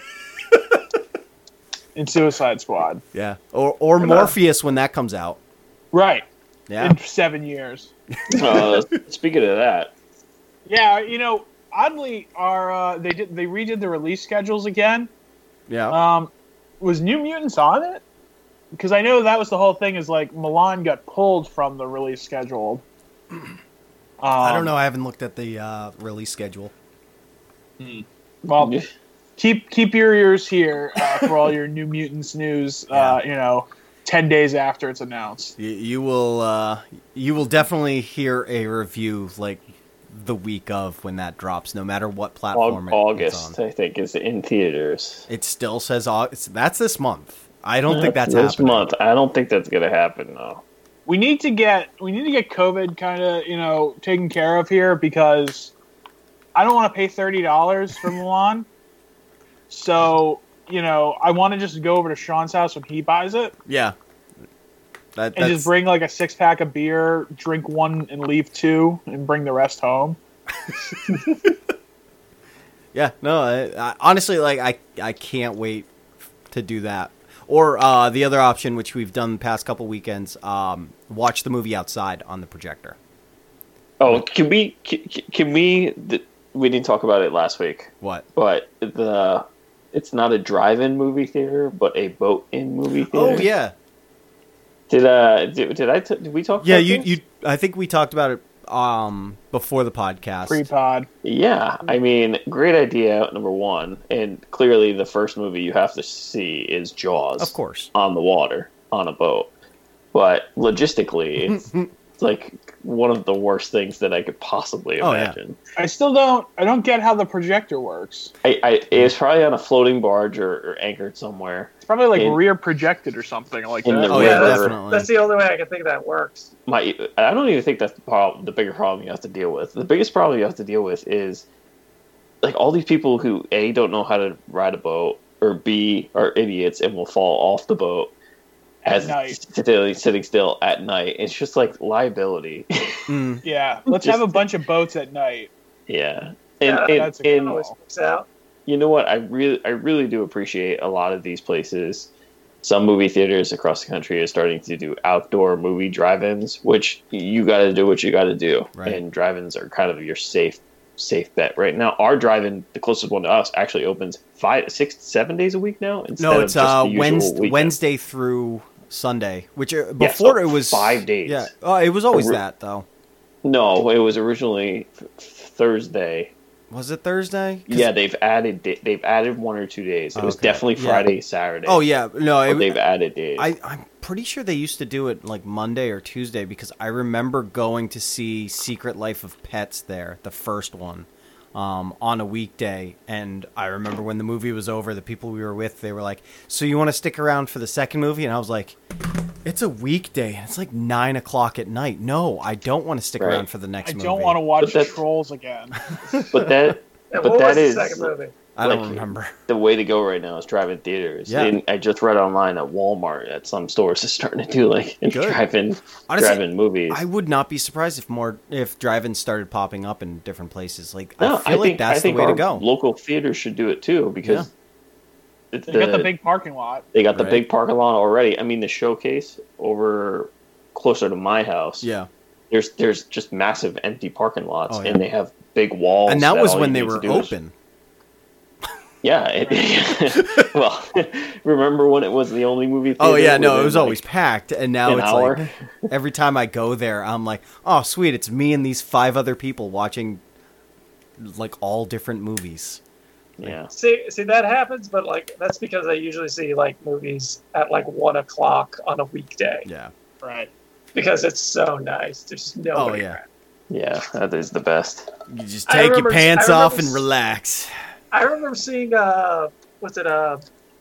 in Suicide Squad.
Yeah. Or or Morpheus when that comes out.
Right.
Yeah.
In seven years.
Uh, speaking of that,
Yeah, you know, oddly, our uh, they did they redid the release schedules again.
Yeah.
Um, was New Mutants on it? Because I know that was the whole thing. Is like Milan got pulled from the release schedule. Um,
I don't know. I haven't looked at the uh, release schedule.
Well, keep keep your ears here uh, for all your New Mutants news. Uh, you know, ten days after it's announced.
You, you will uh, you will definitely hear a review like the week of when that drops, no matter what platform it,
August,
it's on.
I think, is in theaters.
It still says August. That's this month. I don't think that's
this
happening.
month. I don't think that's gonna happen though.
We need to get we need to get COVID kind of you know taken care of here because I don't want to pay thirty dollars for Milan. So you know I want to just go over to Sean's house when he buys it.
Yeah. That,
And just bring like a six pack of beer, drink one and leave two, and bring the rest home.
Yeah, no, I, I, honestly, like I, I can't wait to do that. Or uh, the other option, which we've done the past couple weekends, um, watch the movie outside on the projector.
Oh, can we? Can, can we? We didn't talk about it last week.
What?
But the it's not a drive-in movie theater, but a boat-in movie theater.
Oh yeah.
Did uh did, did I t- did we talk?
Yeah,
about
you
this?
you. I think we talked about it um before the podcast.
Pre-pod.
Yeah, I mean, great idea, number one. And clearly the first movie you have to see is Jaws.
Of course.
On the water, on a boat. But logistically, it's, it's like one of the worst things that I could possibly
Oh, yeah.
imagine.
I still don't. I don't get how the projector works.
I, I, it's probably on a floating barge or, or anchored somewhere.
It's probably like
In-
rear projected or something like
in
that.
the
Oh yeah,
river.
definitely.
That's the only way I can think that works.
My, I don't even think that's the problem. The bigger problem you have to deal with. The biggest problem you have to deal with is like all these people who A, don't know how to ride a boat, or B, are idiots and will fall off the boat
At
as
night.
sitting, sitting still at night. It's just like liability.
Mm.
Yeah, let's
Just-
have a bunch of boats at night.
yeah,
Yeah,
and,
that's
and,
a good
and
Always works out.
you know what? I really, I really do appreciate a lot of these places. Some movie theaters across the country are starting to do outdoor movie drive-ins, which you got to do what you got to do,
Right.
and drive-ins are kind of your safe, safe bet right now. Our drive-in, the closest one to us, actually opens five, six, seven days a week now. Instead
No,
of
it's
just
uh
the usual
Wednesday,
weekend.
Wednesday through Sunday, which uh,
Yeah,
before
so
it was
five days.
Yeah, oh, it was always
Ori-
that though.
No, it was originally th- Thursday.
Was it Thursday? 'Cause-
Yeah, they've added da- they've added one or two days. It was
Okay.
definitely
Yeah.
Friday, Saturday.
Oh yeah, no,
but
it,
they've added days.
I, I'm pretty sure they used to do it like Monday or Tuesday because I remember going to see Secret Life of Pets there, the first one, um, on a weekday. And I remember when the movie was over, the people we were with, they were like, "So you want to stick around for the second movie?" And I was like, "It's a weekday and it's like nine o'clock at night. No, I don't want to stick
Right.
around for the next
I
movie."
don't want to watch
But that's-
Trolls again.
but that
Yeah,
but
what
that
was
is
the second movie?
I don't
like-
remember.
the way to go right now is drive-in theaters.
Yeah.
And I just read online that Walmart at some stores is starting to do like
Good.
drive-in
Honestly,
drive-in movies.
I would not be surprised if more if drive-ins started popping up in different places. Like
no,
I feel like
think
that's
I think
the way
our
to go.
local theaters should do it too because it's
They got the big parking lot.
they got the
Right.
big parking lot already. I mean, the Showcase over closer to my house.
Yeah.
There's there's just massive empty parking lots,
Oh, yeah.
and they have big walls.
And that was
all
when
you
they
need to
were
do is-
open.
Yeah. It, well, remember when it was the only movie theater?
Oh yeah, no, it
within,
was
like,
always packed, and now
an
it's
hour?
like every time I go there, I'm like, oh sweet, it's me and these five other people watching like all different movies.
Yeah.
See, see that happens, but like that's because I usually see like movies at like one o'clock on a weekday
Yeah.
Right.
because it's so nice. There's
Oh
nobody.
yeah.
around.
Yeah, that is the best.
You just
I
take your
remember-
pants
I
off
remember
and
s-
relax.
I remember seeing uh, what's it uh,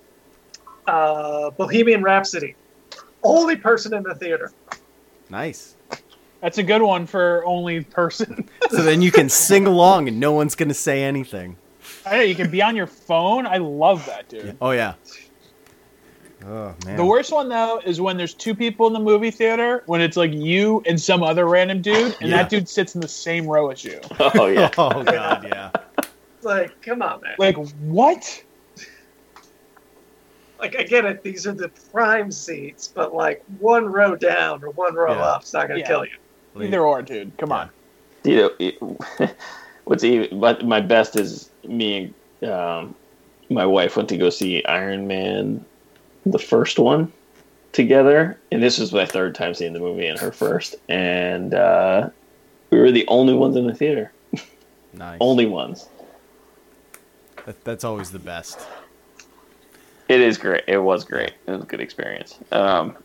uh, Bohemian Rhapsody. Only person in the theater.
Nice.
That's a good one for only person.
So then you can sing along and no one's gonna say anything.
I know you can be on your phone. I love that, dude.
Oh yeah. Oh man.
The worst one though is when there's two people in the movie theater, when it's like you and some other random dude, and
Yeah.
that dude sits in the same row as you.
Oh yeah.
Oh god, yeah.
like, come on, man.
Like what?
Like, I get it, these are the prime seats, but like one row down or one row
Yeah.
up is not going to
Yeah.
kill you.
Either or, dude. Come on.
You know, it, what's even but my best is me and um, my wife went to go see Iron Man, the first one, together, and this was my third time seeing the movie and her first, and uh, we were the only ones in the theater,
Nice.
only ones.
That, that's always the best.
It is great. It was great. It was a good experience. Um,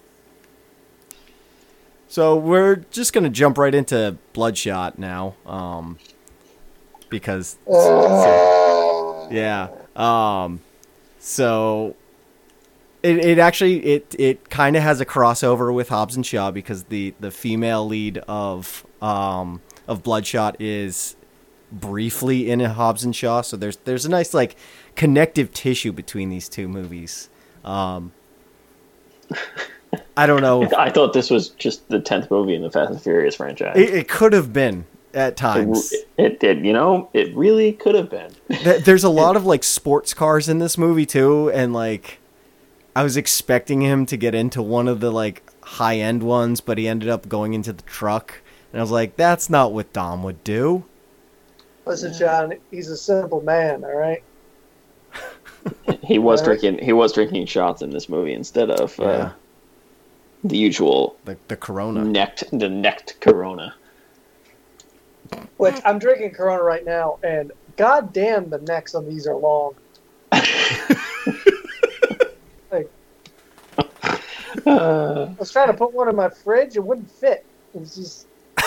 So we're just gonna jump right into Bloodshot now, um, because so- yeah, um, so it it actually it it kind of has a crossover with Hobbs and Shaw because the the female lead of um of Bloodshot is briefly in Hobbs and Shaw, so there's there's a nice like connective tissue between these two movies. Um, I don't know.
I thought this was just the tenth movie in the Fast and Furious franchise.
It, it could have been at times.
It, it did, you know, it really could have been.
Th- There's a lot of like sports cars in this movie too, and like I was expecting him to get into one of the like high end ones, but he ended up going into the truck, and I was like, that's not what Dom would do.
Listen, John, he's a simple man, all right?
He was
Right.
drinking. He was drinking shots in this movie instead of uh,
Yeah.
the usual
The the Corona.
necked the necked Corona.
Which I'm drinking Corona right now, and goddamn, the necks on these are long. Like,
Uh,
I was trying to put one in my fridge, it wouldn't fit. It was just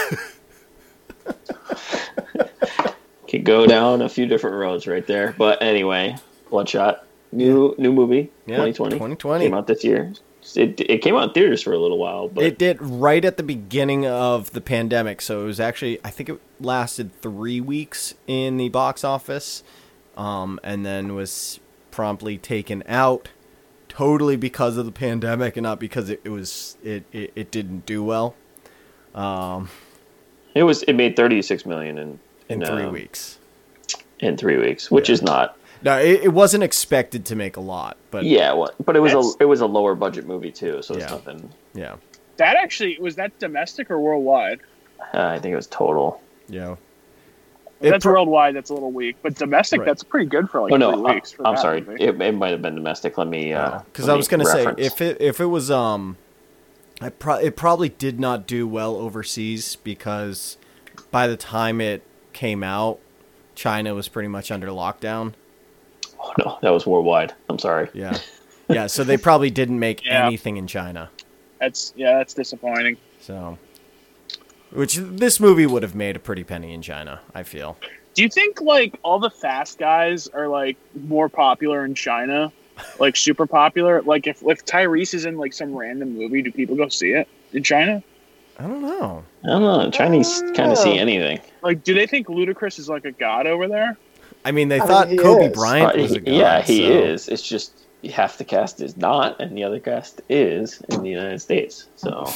could go down a few different roads right there. But anyway, Bloodshot, new new movie,
Yeah,
twenty twenty,
twenty twenty.
came out this year. It it came out in theaters for a little while, but
It did right at the beginning of the pandemic, so it was actually I think it lasted three weeks in the box office, um, and then was promptly taken out, totally because of the pandemic and not because it, it was it, it, it didn't do well. Um,
it was it made thirty six million in
in three
um,
weeks.
in three weeks, which
Yeah.
is not.
No, it, it wasn't expected to make a lot, but
Yeah, well, but it was
That's-
a it was a lower budget movie too, so it's
Yeah.
nothing.
yeah,
That actually was that domestic or worldwide?
Uh, I think it was total.
yeah.
If
It
that's
pro-
worldwide, that's a little weak. But domestic,
Right.
that's pretty good for like
oh no,
three
I,
weeks. For
I'm
that
sorry.
movie.
It, it might have been domestic. Let me.
Because
uh,
I
let
was
me
gonna say
reference.
if it if it was um, I pro- it probably did not do well overseas because by the time it came out, China was pretty much under lockdown.
Oh no, that was worldwide. I'm sorry.
Yeah, yeah. So they probably didn't make
Yeah.
anything in China.
That's yeah, that's disappointing.
So, which this movie would have made a pretty penny in China, I feel.
Do you think like all the fast guys are like more popular in China, like super popular? Like if if Tyrese is in like some random movie, do people go see it in China?
I don't know.
I don't know. Chinese kind of see anything.
Like, do they think Ludacris is like a god over there?
I mean, they
I
thought
mean, he
Kobe
is.
Bryant
Uh,
was a god.
yeah, he
so-
is. It's just half the cast is not, and the other cast is in the United States. So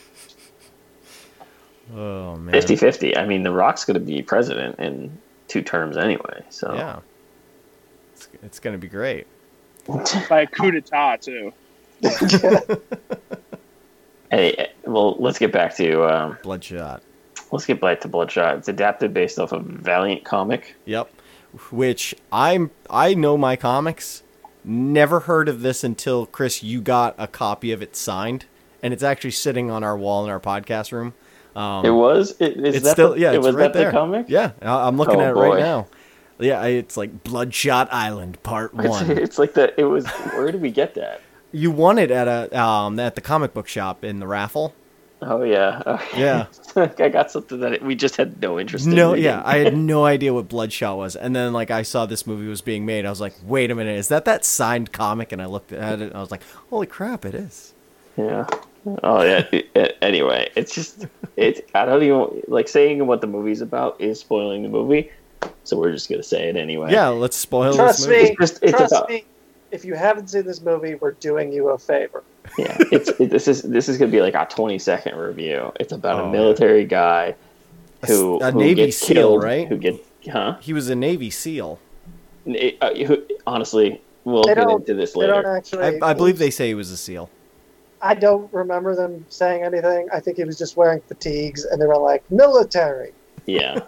Oh man.
fifty-fifty. I mean, The Rock's going to be president in two terms anyway. So
Yeah. It's, it's gonna be great.
By a coup d'etat too.
Hey, well, let's get back to um,
Bloodshot.
let's get back to Bloodshot. It's adapted based off of a Valiant comic.
Yep. Which I'm I know my comics. Never heard of this until Chris, you got a copy of it signed, and it's actually sitting on our wall in our podcast room. Um,
It was. It, is
it's
that
still
the,
yeah.
It
It's
was
right
that
there.
the comic?
Yeah, I- I'm looking
Oh,
at it
boy.
right now. Yeah, it's like Bloodshot Island Part
It's,
One.
it's like the. It was. Where did we get that?
You won it at a um at the comic book shop in the raffle.
Oh yeah. Okay.
Yeah.
I got something that we just had no interest in.
No,
reading.
yeah, I had no idea what Bloodshot was, and then like I saw this movie was being made. I was like, wait a minute, is that that signed comic? And I looked at it, and I was like, holy crap, it is.
Yeah. Oh yeah. It- it- anyway, it's just it. I don't even like saying what the movie's about is spoiling the movie, so we're just gonna say it anyway.
Yeah, let's spoil
Trust
this movie.
me,
It's just- it's
trust
about-
me. If you haven't seen this movie, we're doing you a favor.
Yeah. It's it, this is this is gonna be like a twenty second review. It's about
Oh,
a military guy
A
who
s- a
who
Navy
gets
SEAL,
killed,
right?
Who get huh?
He was a Navy SEAL.
it, uh, who- honestly, we'll
They
get
don't-
into this
They don't
later.
actually.
I, I believe they say he was a SEAL.
I don't remember them saying anything. I think he was just wearing fatigues, and they were like military.
Yeah.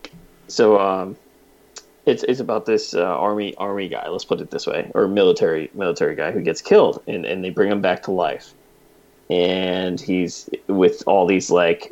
So um, it's it's about this uh, army army guy. Let's put it this way, or military military guy who gets killed, and, and they bring him back to life, and he's with all these like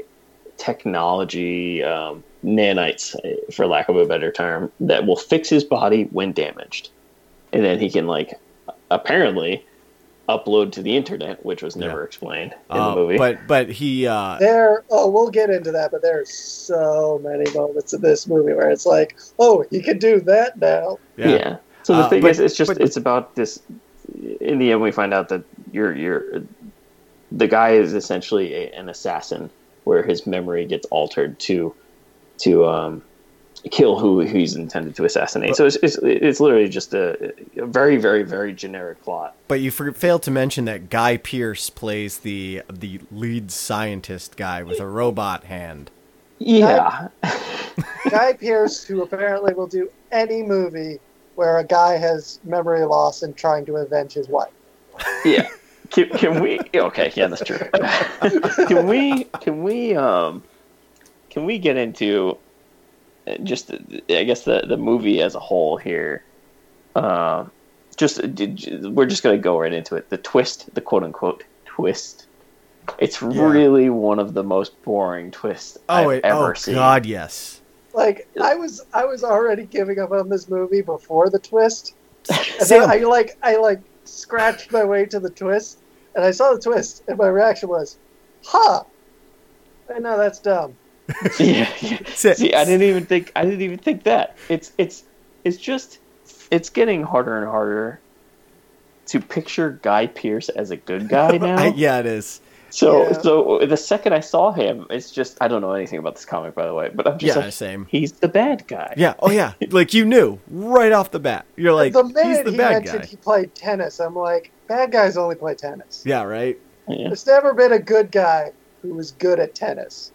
technology um, nanites, for lack of a better term, that will fix his body when damaged, and then he can like apparently upload to the internet, which was never
Yeah.
explained in
Uh,
the movie.
But but he uh,
There. Oh, we'll get into that, but there are so many moments in this movie where it's like, oh, he can do that now.
Yeah.
yeah.
So the
Uh,
thing
but-
is, it's just
but-
it's about this. In the end, we find out that you're you're the guy is essentially a, an assassin, where his memory gets altered to to um, kill who he's intended to assassinate. So it's it's, it's literally just a, a very very very generic plot.
But you for, failed to mention that Guy Pearce plays the the lead scientist guy with a robot hand.
Yeah,
Guy Pearce, who apparently will do any movie where a guy has memory loss and trying to avenge his wife.
yeah. Can, can we? Okay, yeah, that's true. Can we? Can we? Um, can we get into just, I guess, the the movie as a whole here? Uh, just we're just gonna go right into it. The twist, the quote unquote twist. It's
Yeah.
really one of the most boring twists
Oh,
I've
it,
ever
oh
seen.
God, yes.
Like I was, I was already giving up on this movie before the twist, and
Sam,
then I like, I like scratched my way to the twist, and I saw the twist, and my reaction was, "Huh, I know that's dumb."
yeah, yeah.
Sa-
See, I didn't even think. I didn't even think that. It's it's it's just it's getting harder and harder to picture Guy Pearce as a good guy now.
I- yeah, it is.
So
Yeah.
so the second I saw him, it's just I don't know anything about this comic, by the way, but I'm just
Yeah,
like,
same.
he's the bad guy.
Yeah. Oh yeah. Like you knew right off the bat. You're like,
the
he's
minute
the
he
bad
mentioned
guy.
he played tennis, I'm like, bad guys only play tennis.
Yeah. Right.
Yeah.
There's never been a good guy who was good at tennis.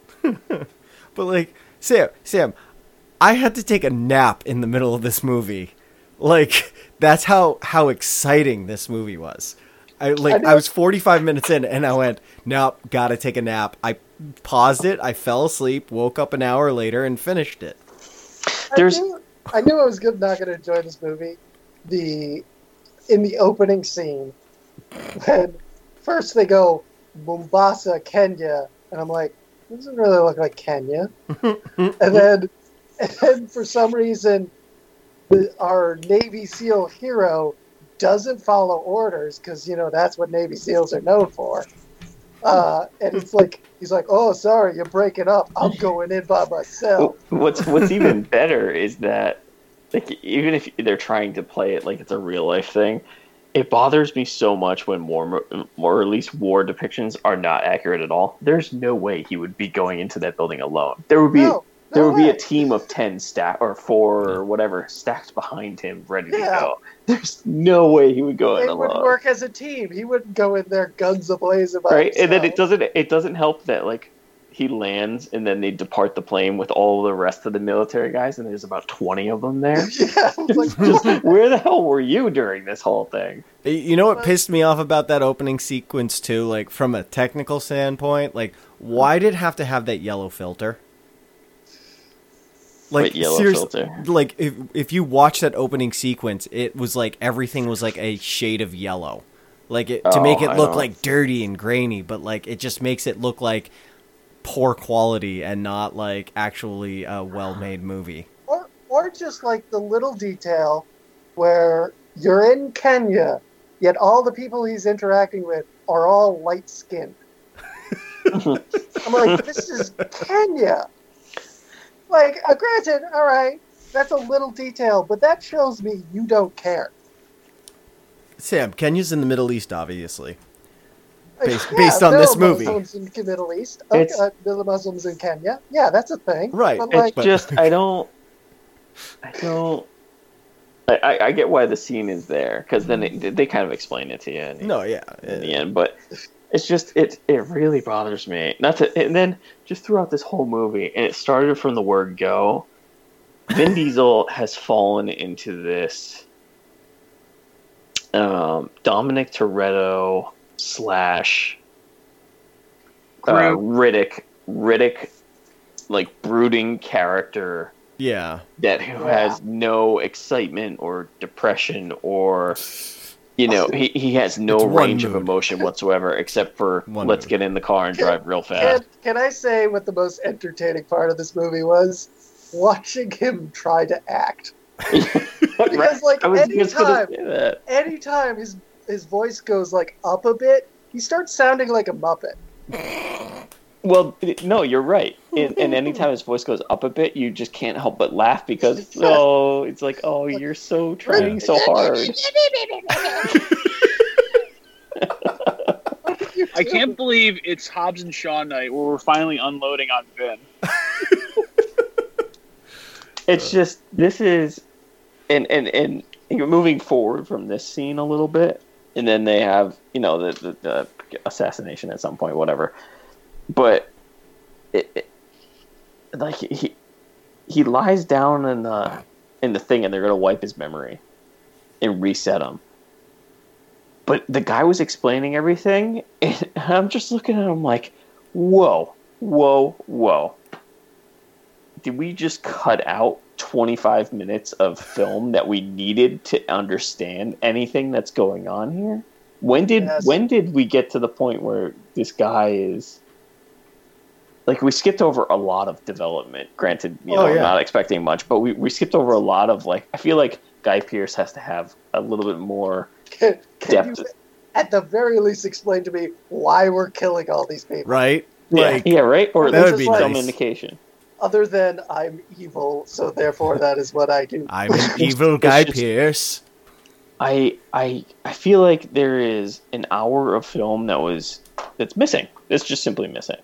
But like, Sam, Sam, I had to take a nap in the middle of this movie. Like that's how how exciting this movie was. I like
I
I,
know-
was forty-five minutes in and I went, nope, gotta take a nap. I paused it, I fell asleep, woke up an hour later and finished it.
There's-
I knew, I knew I was good, not going to enjoy this movie. The in the opening scene, when first they go Mombasa, Kenya, and I'm like, this doesn't really look like Kenya. and then, and then for some reason, the, our Navy SEAL hero doesn't follow orders because you know that's what Navy SEALs are known for. Uh, and it's like he's like, "Oh, sorry, you're breaking up. I'm going in by myself."
What's what's even better is that like even if they're trying to play it like it's a real life thing, it bothers me so much when war or at least war depictions are not accurate at all. There's no way he would be going into that building alone. There would be
No,
there
no
would be a
way.
team of ten stack or four or whatever stacked behind him, ready to
Yeah.
go. There's no way he would go in
They would
alone.
work as a team. He wouldn't go in there guns ablazing by
Right, and then it
himself.
doesn't it doesn't help that like he lands and then they depart the plane with all the rest of the military guys and there's about twenty of them there.
Yeah, it's like, just,
Where the hell were you during this whole thing?
You know what pissed me off about that opening sequence too? Like from a technical standpoint, like why did it have to have that yellow filter? Like
Wait, yellow
serious-
filter?
Like if if you watch that opening sequence, it was like everything was like a shade of yellow, like it, to
Oh,
make it
I
look
know.
like dirty and grainy, but like it just makes it look like poor quality and not like actually a well-made movie.
or, or just like the little detail where you're in Kenya, yet all the people he's interacting with are all light skinned. I'm like, this is Kenya. Like, uh, granted, all right, that's a little detail, but that shows me you don't care.
Sam, Kenya's in the Middle East, obviously.
Like,
Based- based on
there
this
are
movie.
Muslims in the Middle East. Okay,
It's-
uh, there are Muslims in Kenya. Yeah, that's a thing.
Right.
But
It's
like,
But-
just I don't I don't I, I, I get why the scene is there because then it, they kind of explain it to you in,
No, yeah,
in the end, but it's just it it really bothers me. Not to and then just throughout this whole movie, and it started from the word go. Vin Diesel has fallen into this um, Dominic Toretto slash uh, Riddick Riddick like brooding character.
Yeah.
That who has no excitement or depression or, you know, he, he has no
It's one
range of
mood.
emotion whatsoever except for
One
let's
mood.
get in the car and
Can-
drive real fast.
Can, can I say what the most entertaining part of this movie was? Watching him try to act. Because, like,
I was just gonna
anytime,
say that.
anytime his his voice goes like up a bit, he starts sounding like a Muppet.
Well, no, you're right. And, and anytime his voice goes up a bit, you just can't help but laugh because oh, it's like, oh, you're so trying so hard.
I can't believe it's Hobbs and Shaw night where we're finally unloading on Vin.
It's just this is, and and and you're moving forward from this scene a little bit, and then they have you know the the, the assassination at some point, whatever. But it, it like he he lies down in the in the thing, and they're gonna wipe his memory and reset him. But the guy was explaining everything, and I'm just looking at him like, whoa, whoa, whoa. Did we just cut out twenty-five minutes of film that we needed to understand anything that's going on here? When did
Yes.
when did we get to the point where this guy is like we skipped over a lot of development. Granted, you
Oh,
know,
yeah.
I'm not expecting much, but we, we skipped over a lot of like I feel like Guy Pearce has to have a little bit more
Can, can you,
depth.
at the very least, explain to me why we're killing all these people?
Right?
Yeah,
Like,
yeah, right? Or at
that
least
would be
some
nice.
indication.
Other than I'm evil, so therefore that is what I do.
I'm an evil Guy
just-
Pearce.
I I I feel like there is an hour of film that was that's missing. It's just simply missing.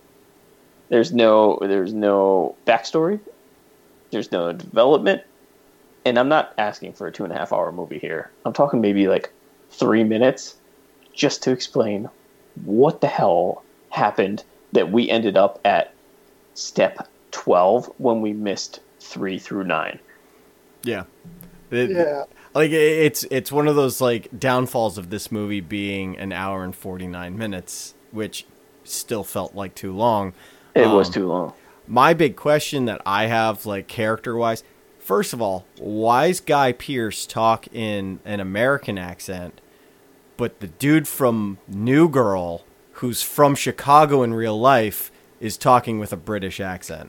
There's no there's no backstory. There's no development. And I'm not asking for a two and a half hour movie here. I'm talking maybe like three minutes just to explain what the hell happened that we ended up at step twelve when we missed three through nine.
Yeah. It-
Yeah.
Like it's it's one of those like downfalls of this movie being an hour and forty-nine minutes, which still felt like too long.
It was
Um,
too long.
My big question that I have, like character-wise, first of all, why is Guy Pearce talk in an American accent, but the dude from New Girl, who's from Chicago in real life, is talking with a British accent?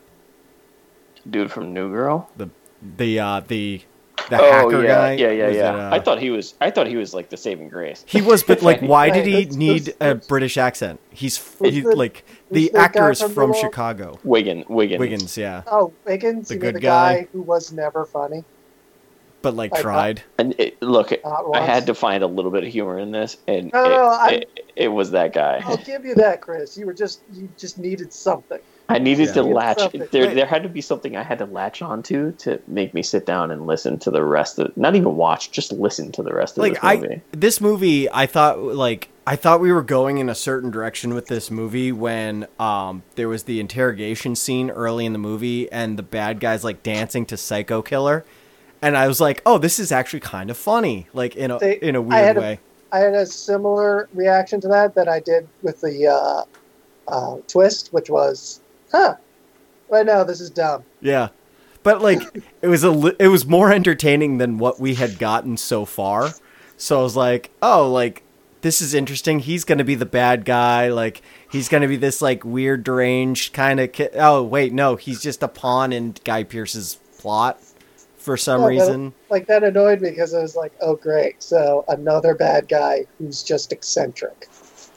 Dude from New Girl?
The the uh, the the
Oh
hacker
yeah,
guy.
yeah, yeah,
Was
yeah.
it, uh,
I thought he was. I thought he was like the saving grace.
He was, but like, why did he
Right, that's-
need
that's-
a
that's-
British accent? He's
Who's
he,
the-
like
who's
the
the guy
actor is
from
from
New York?
Chicago.
Wiggin, Wiggins.
Wiggins, yeah,
Oh, Wiggins,
The
you mean
good
the
guy.
guy who was never funny?
but like
I-
tried.
And it, look,
Not
I
once.
had to find a little bit of humor in this, and
No,
it,
no, I'm-
it, it was that guy.
I'll give you that, Chris. You were just you just needed something.
I needed
Yeah.
to
It's
latch.
something.
There,
Wait.
there had to be something I had to latch onto to make me sit down and listen to the rest of. Not even watch, just listen to the rest of
Like
this
I,
movie.
this movie, I thought like I thought we were going in a certain direction with this movie when um there was the interrogation scene early in the movie and the bad guy's like dancing to Psycho Killer, and I was like, oh, this is actually kind of funny, like in a
See,
in a
I
weird
had a-
way.
I had a similar reaction to that that I did with the uh, uh, twist, which was, huh, right now this is dumb.
Yeah, but like it was a li- it was more entertaining than what we had gotten so far. So I was like, oh, like this is interesting. He's gonna be the bad guy. Like he's gonna be this like weird, deranged kind of kid. Oh wait, no, he's just a pawn in Guy Pearce's plot for some
Yeah, that-
reason.
Like that annoyed me because I was like, oh great, so another bad guy who's just eccentric.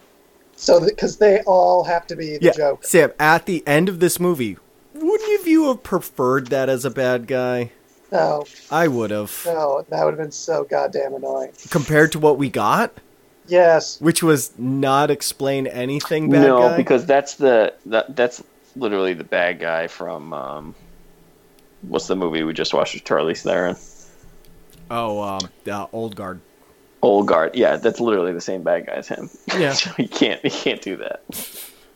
So because they all have to be the
Yeah,
Joker.
Sam. At the end of this movie, wouldn't you have preferred that as a bad guy?
No,
I would have,
no, that would have been so goddamn annoying.
compared to what we got,
Yes,
which was not explain anything. Bad
No,
guy.
because that's the that, that's literally the bad guy from um, what's the movie we just watched with Charlize Theron?
Oh, um, uh, Old Guard.
Old Guard. Yeah, that's literally the same bad guy as him.
Yeah.
So you can't you can't do that.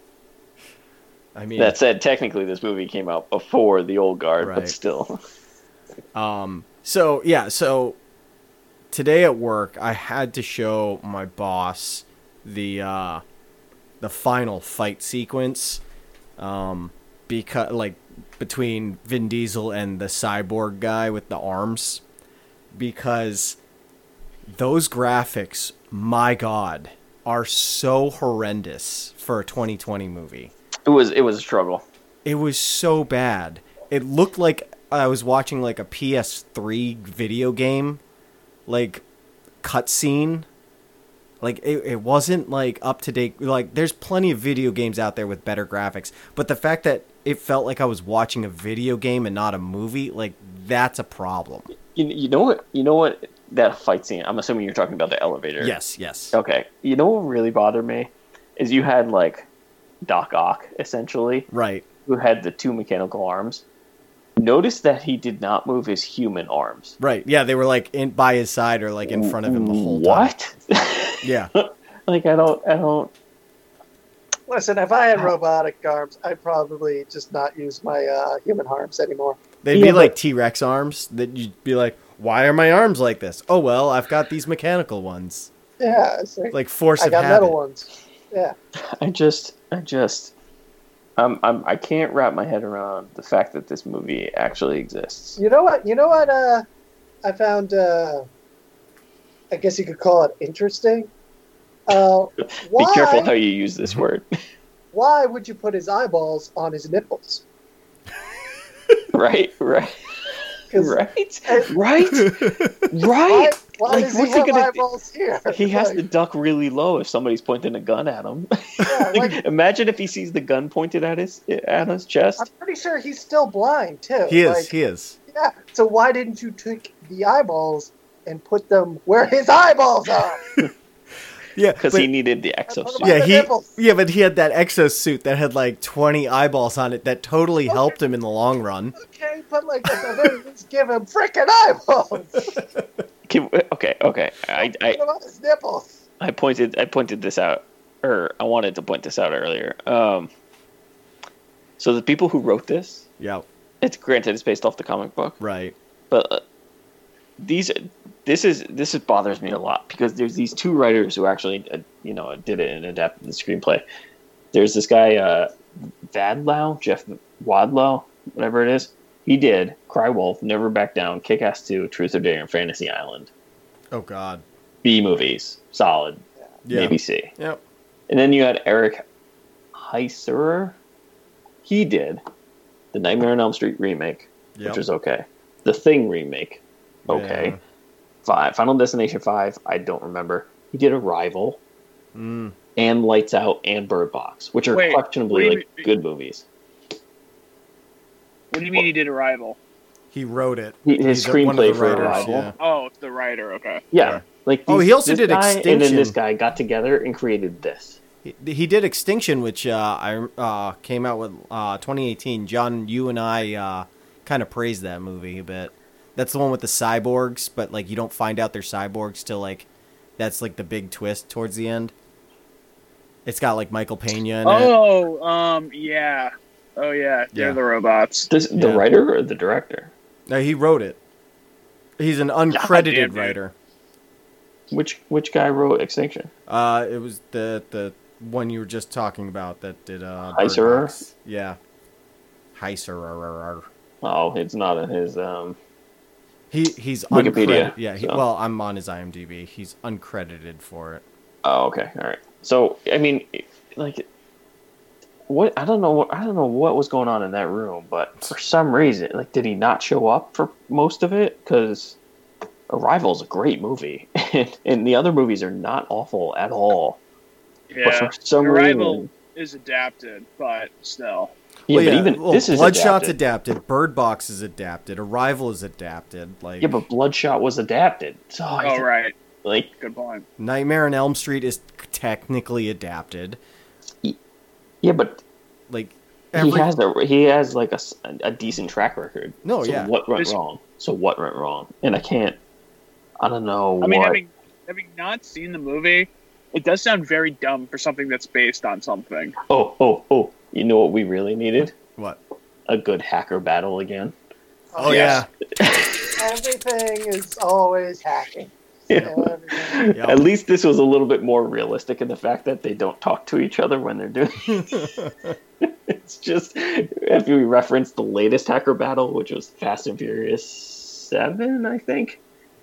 I mean,
That said, technically this movie came out before the Old Guard,
Right.
but still.
Um. So yeah. So today at work, I had to show my boss the uh, the final fight sequence, um, because like between Vin Diesel and the cyborg guy with the arms, because those graphics, my God, are so horrendous for a twenty twenty movie.
It was it was a struggle.
It was so bad. It looked like I was watching like a P S three video game, like cutscene. Like it, it wasn't like up to date. Like there's plenty of video games out there with better graphics, but the fact that it felt like I was watching a video game and not a movie, like that's a problem.
You, you know what? You know what? That fight scene. I'm assuming you're talking about the elevator.
Yes, yes.
Okay. You know what really bothered me is you had like Doc Ock essentially,
Right.
who had the two mechanical arms. Notice that he did not move his human arms.
Right. Yeah, they were like in by his side or like in front of him the whole time.
What?
Yeah.
Like I don't. I don't.
Listen, if I had robotic arms, I'd probably just not use my uh, human arms anymore.
They'd
Yeah,
be
but-
like T-Rex arms that you'd be like, "Why are my arms like this?" "Oh, well, I've got these mechanical ones."
Yeah, it's like,
Like force
I
of
got
habit.
metal ones. Yeah.
I just. I just. I'm. I'm. I can't wrap my head around the fact that this movie actually exists.
You know what? You know what? Uh, I found. Uh, I guess you could call it interesting. Uh, why?
Be careful how you use this word.
Why would you put his eyeballs on his nipples?
Right. Right.
'Cause-
Right.
uh,
Right.
Why,
Right.
why
Like,
does he
what's he
have
gonna-
eyeballs here?
He has
Like,
to duck really low if somebody's pointing a gun at him.
yeah,
Like,
like,
imagine if he sees the gun pointed at his at his chest.
I'm pretty sure he's still blind too.
He is.
Like,
He is.
yeah. So why didn't you take the eyeballs and put them where his eyeballs are?
Yeah,
Because
but-
he needed the
put
exosuit.
him
yeah,
the
he
nipples.
yeah, but he had that exosuit that had like twenty eyeballs on it that totally helped him in the long run.
Okay, but like at the very least, give him freaking eyeballs.
Can- okay, okay. I, I,
Put them on his nipples.
I pointed I pointed this out, or I wanted to point this out earlier. Um, so the people who wrote this,
Yeah,
it's granted it's based off the comic book,
right.
but uh, these this is this is bothers me a lot because there's these two writers who actually uh, you know did it and adapted the screenplay. There's this guy uh, Vadlow, Jeff Wadlow, whatever it is. He did Cry Wolf, Never Back Down, Kick-Ass two, Truth or Dare, and Fantasy Island.
Oh God.
B movies, solid,
Yeah.
maybe C.
Yep.
And then you had Eric Heiserer. He did the Nightmare on Elm Street remake,
Yep.
which was okay. The Thing remake, okay.
Yeah.
Five, Final Destination five, I don't remember. He did Arrival
Mm.
and Lights Out and Bird Box, which are
Wait,
questionably
what do you
like
mean-
good movies.
What do you mean he did Arrival?
He wrote it.
He- his
He's a- one of
screenplay
the
for
writers,
Arrival.
yeah.
Oh, the writer. Okay.
Yeah,
Yeah.
like
Oh,
these-
he also
this
did
guy And
Extinction.
then this guy got together and created this.
He, he did Extinction, which uh, I uh, came out with uh, twenty eighteen. John, you and I uh, kind of praised that movie a bit. That's the one with the cyborgs, but like you don't find out they're cyborgs till like that's like the big twist towards the end. It's got like Michael Pena in it.
Oh, um, yeah. Oh, yeah. They're
Yeah.
the robots.
This the
Yeah.
writer or the director?
No, he wrote it. He's an uncredited
damn, dude.
writer.
Which which guy wrote Extinction?
Uh, it was the the one you were just talking about that did uh, Bird
Heiserer?
Box. Yeah, Heiserer.
Oh, it's not in his. Um,
He he's
Wikipedia,
uncredited. Yeah, he,
so.
well, I'm on his IMDb. He's uncredited for it.
oh, okay, all right. So I mean, like, what? I don't know. What I don't know what was going on in that room, but for some reason, like, did he not show up for most of it? Because Arrival is a great movie, and, and the other movies are not awful at all.
Yeah.
But for some
Arrival
reason,
is adapted, but still.
yeah,
Well,
but even
well,
this is
Bloodshot's
adapted.
adapted. Bird Box is adapted. Arrival is adapted. Like
Yeah, but Bloodshot was adapted. So I
Oh,
think,
right.
like,
Good point.
Nightmare on Elm Street is technically adapted.
yeah, but
Like
he
every,
has a he has like a, s- a decent track record.
No,
so
yeah.
what went
This-
wrong? So what went wrong? And I can't. I don't know.
I mean,
what.
having having not seen the movie, it does sound very dumb for something that's based on something.
Oh, oh, oh! You know what we really needed?
what?
A good hacker battle again.
Oh
Yes.
yeah.
Everything is always hacking.
Yeah.
So everything-
Yep.
At least this was a little bit more realistic in the fact that they don't talk to each other when they're doing it. It's just, if we reference the latest hacker battle, which was Fast and Furious seven, I think,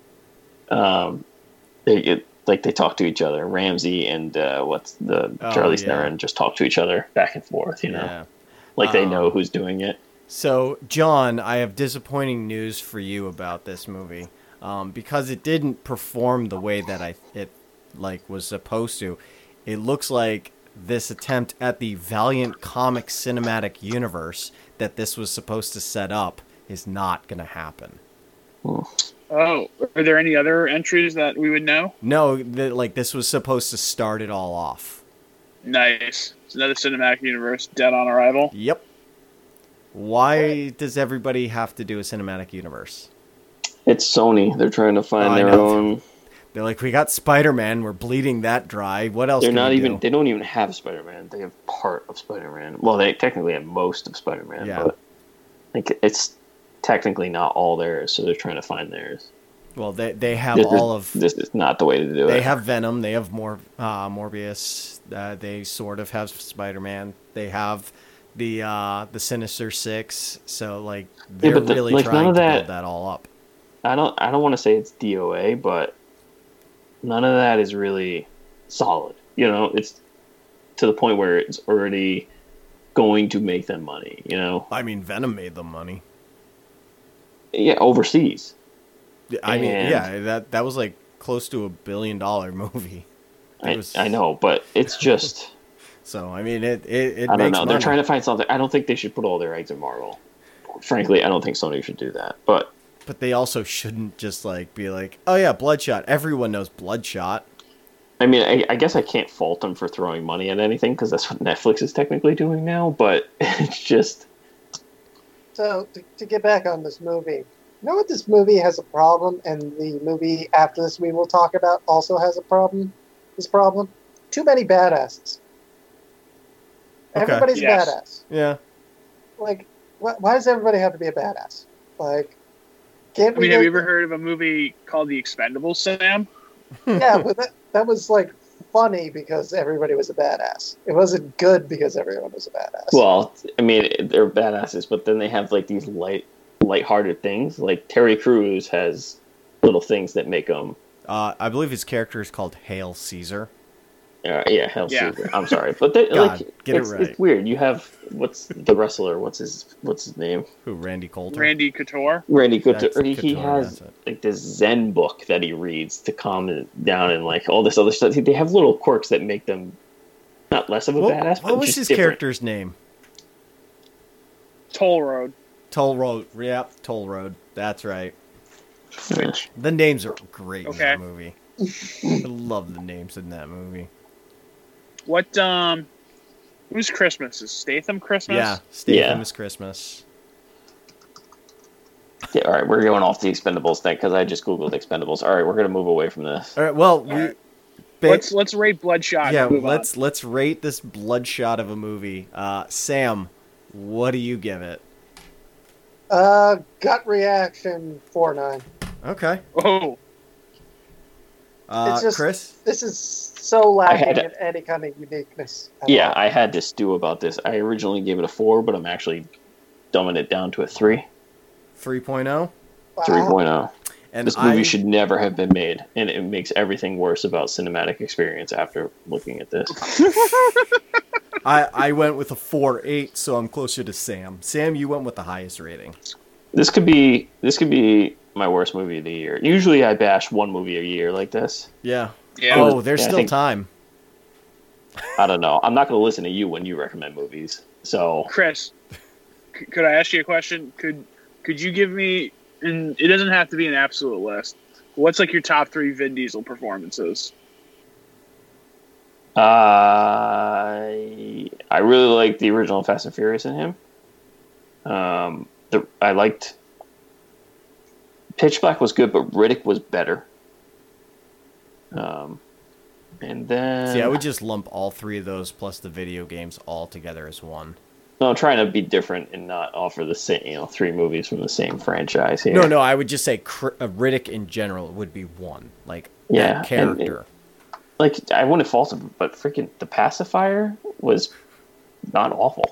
um, they get, like they talk to each other. Ramsey and uh, what's the
Oh,
Charlie
yeah.
Theron just talk to each other back and forth, you know,
Yeah.
like they
Um,
know who's doing it.
So, John, I have disappointing news for you about this movie. Um, because it didn't perform the way that I it like was supposed to. It looks like this attempt at the Valiant Comic cinematic universe that this was supposed to set up is not going to happen.
Oh, are there any other entries that we would know?
No, the, like this was supposed to start it all off.
Nice. It's another cinematic universe dead on arrival.
Yep. Why does everybody have to do a cinematic universe?
It's Sony. They're trying to find
I
their
know.
own.
They're like, we got Spider-Man, we're bleeding that dry. What else
They're
can
not
we
even.
do?
They don't even have Spider-Man. They have part of Spider-Man. Well, they technically have most of Spider-Man,
Yeah.
but like it's technically not all theirs. So they're trying to find theirs.
Well, they they have
This is-
all of
This is not the way to do
they
it.
have Venom, they have Mor uh, Morbius, uh, they sort of have Spider-Man. They have the uh, the Sinister Six. So like they're
but the-
really
like, none
trying
of
to
that-
build that all up.
I don't. I don't want to say it's D O A, but none of that is really solid. You know, it's to the point where it's already going to make them money. You know,
I mean, Venom made them money.
yeah, overseas.
I mean,
And-
yeah, that that was like close to a billion dollar movie. It
I,
was-
I know, but it's just.
So I mean, it it, it
I don't
makes
know. They're
money.
trying to find something. I don't think they should put all their eggs in Marvel. Frankly, I don't think Sony should do that. But
But they also shouldn't just like be like, oh yeah, Bloodshot. Everyone knows Bloodshot.
I mean, I, I guess I can't fault them for throwing money at anything because that's what Netflix is technically doing now. But it's just
So to, to get back on this movie, you know what this movie has a problem, and the movie after this we will talk about also has a problem. This problem: too many badasses.
Okay.
Everybody's
Yes.
a badass.
Yeah.
Like, wh- why does everybody have to be a badass? Like, can't
I
we?
mean, have
get-
you ever heard of a movie called The Expendables, Sam?
Yeah, but that that was like funny because everybody was a badass. It wasn't good because everyone was a badass.
well, I mean, they're badasses, but then they have like these light, lighthearted things. Like Terry Crews has little things that make them.
Uh, I believe his character is called Hail Caesar.
Uh, yeah, hell,
Yeah.
Caesar. I'm sorry, but they,
God,
like,
get it
it's,
right.
it's weird. You have what's the wrestler? What's his What's his name?
Who? Randy Coulter.
Randy Couture.
Randy Couture.
That's
He, he
Couture,
has
that's it.
like this Zen book that he reads to calm it down and like all this other stuff. They have little quirks that make them not less of a
What,
badass.
what
but
was
just
his
different.
character's name?
Toll Road.
Toll Road. Yep, Toll Road. That's right.
Yeah.
The names are great in
Okay.
that movie. I love the names in that movie.
What, um, who's Christmas? Is Statham Christmas?
Yeah, Statham's
Yeah.
Christmas.
Yeah, all right, we're going off the Expendables thing because I just googled Expendables. All right, we're gonna move away from this.
All right. Well, we.
right.
ba-
Let's let's rate Bloodshot.
yeah,
and move on.
let's let's rate this bloodshot of a movie. Uh, Sam, what do you give it?
uh, gut reaction four nine.
Okay.
Oh,
Uh,
It's just-
Chris.
This is so lacking
had a-
in any kind of uniqueness. at
Yeah,
all.
I had to stew about this. I originally gave it a four, but I'm actually dumbing it down to a three.
three point oh.
Wow.
three point oh.
And
This movie
I,
should never have been made, and it makes everything worse about cinematic experience after looking at this.
I I went with a four eight, so I'm closer to Sam. Sam, you went with the highest rating.
This could be this could be my worst movie of the year. Usually I bash one movie a year like this.
Yeah.
yeah.
Oh, there's
Yeah, I
still
think-
time.
I don't know. I'm not going to listen to you when you recommend movies. So
Chris, c- could I ask you a question? Could could you give me? And it doesn't have to be an absolute list. What's like your top three Vin Diesel performances?
uh, I I really like the original Fast and Furious in him. Um, the, I liked Pitch Black was good, but Riddick was better. Um, and then
See, I would just lump all three of those plus the video games all together as one.
No, I'm trying to be different and not offer the same, you know, three movies from the same franchise here.
No, no, I would just say Cr- uh, Riddick in general would be one. Like,
Yeah,
that character.
and Like, I wouldn't fault him, but freaking The Pacifier was not awful.